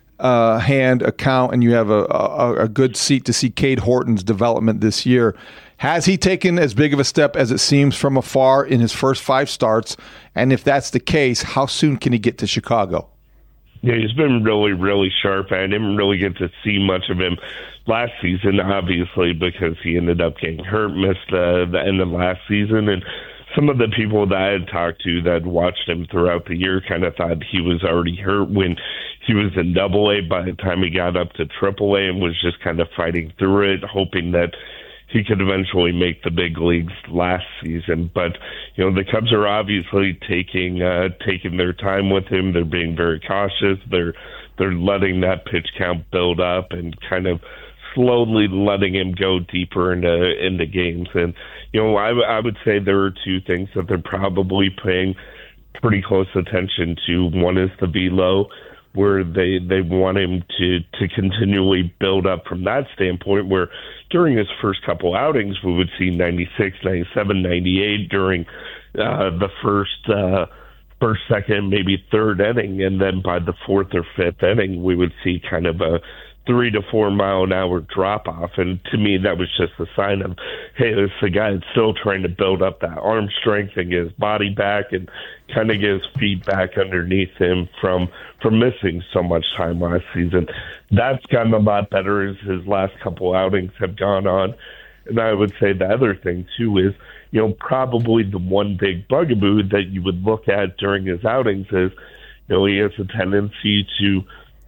hand account, and you have a good seat to see Cade Horton's development this year. Has he taken as big of a step as it seems from afar in his first 5 starts? And if that's the case, how soon can he get to Chicago? Yeah, he's been really, really sharp. I didn't really get to see much of him last season, obviously, because he ended up getting hurt, missed the end of last season. And some of the people that I had talked to that watched him throughout the year kind of thought he was already hurt when he was in AA by the time he got up to AAA, and was just kind of fighting through it, hoping that he could eventually make the big leagues last season. But, the Cubs are obviously taking their time with him. They're being very cautious. They're letting that pitch count build up and kind of slowly letting him go deeper into games. And, I would say there are two things that they're probably paying pretty close attention to. One is the velo, where they want him to continually build up from that standpoint, where during his first couple outings, we would see 96, 97, 98 during the first, second, maybe third inning. And then by the fourth or fifth inning, we would see kind of a 3 to 4 mile an hour drop off. And to me, that was just a sign of, hey, this is a guy that's still trying to build up that arm strength and get his body back and kind of get his feet back underneath him from missing so much time last season. That's gotten a lot better as his last couple outings have gone on. And I would say the other thing too is, probably the one big bugaboo that you would look at during his outings is, he has a tendency to,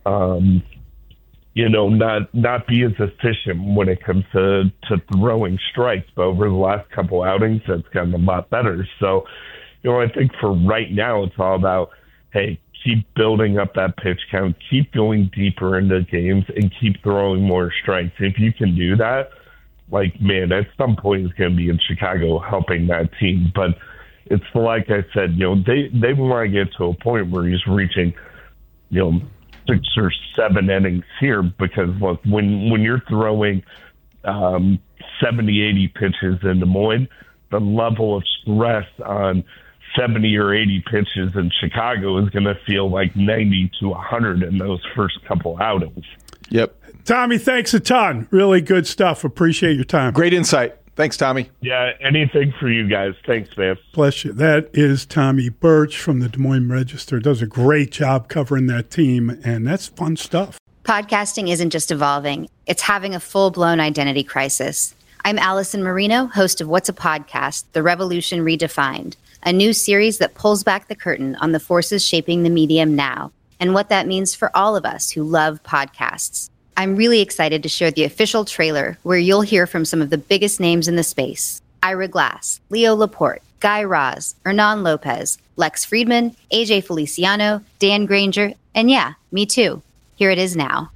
not be as efficient when it comes to throwing strikes. But over the last couple outings, that's gotten a lot better. So, I think for right now, it's all about, hey, keep building up that pitch count, keep going deeper into games, and keep throwing more strikes. If you can do that, at some point he's going to be in Chicago helping that team. But it's like I said, they want to get to a point where he's reaching, 6 or 7 innings here, because look, when you're throwing 70, 80 pitches in Des Moines, the level of stress on 70 or 80 pitches in Chicago is going to feel like 90 to 100 in those first couple outings. Yep. Tommy, thanks a ton. Really good stuff. Appreciate your time. Great insight. Thanks, Tommy. Yeah, anything for you guys. Thanks, man. Bless you. That is Tommy Birch from the Des Moines Register. Does a great job covering that team, and that's fun stuff. Podcasting isn't just evolving. It's having a full-blown identity crisis. I'm Allison Marino, host of What's a Podcast? The Revolution Redefined, a new series that pulls back the curtain on the forces shaping the medium now and what that means for all of us who love podcasts. I'm really excited to share the official trailer where you'll hear from some of the biggest names in the space. Ira Glass, Leo Laporte, Guy Raz, Hernan Lopez, Lex Friedman, AJ Feliciano, Dan Granger, and yeah, me too. Here it is now.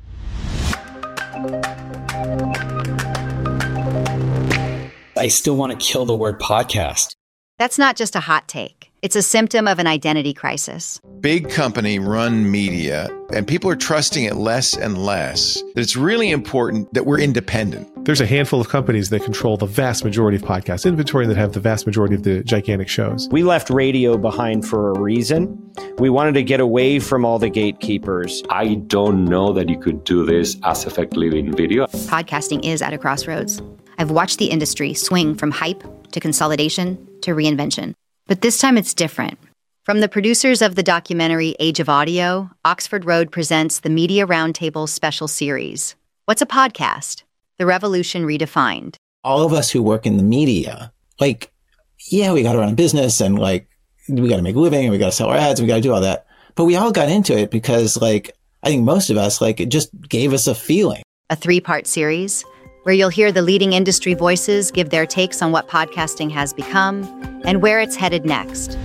I still want to kill the word podcast. That's not just a hot take. It's a symptom of an identity crisis. Big company run media, and people are trusting it less and less. It's really important that we're independent. There's a handful of companies that control the vast majority of podcast inventory and that have the vast majority of the gigantic shows. We left radio behind for a reason. We wanted to get away from all the gatekeepers. I don't know that you could do this as effectively in video. Podcasting is at a crossroads. I've watched the industry swing from hype to consolidation to reinvention. But this time it's different. From the producers of the documentary Age of Audio, Oxford Road presents the Media Roundtable special series. What's a podcast? The Revolution Redefined. All of us who work in the media, we got to run a business and we got to make a living and we got to sell our ads and we got to do all that. But we all got into it because I think most of us, it just gave us a feeling. A 3-part series where you'll hear the leading industry voices give their takes on what podcasting has become and where it's headed next.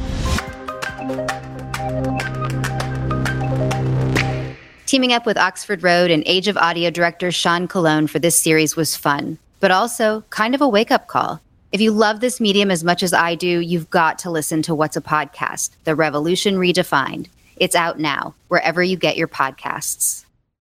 Teaming up with Oxford Road and Age of Audio director Sean Colon for this series was fun, but also kind of a wake-up call. If you love this medium as much as I do, you've got to listen to What's a Podcast? The Revolution Redefined. It's out now, wherever you get your podcasts.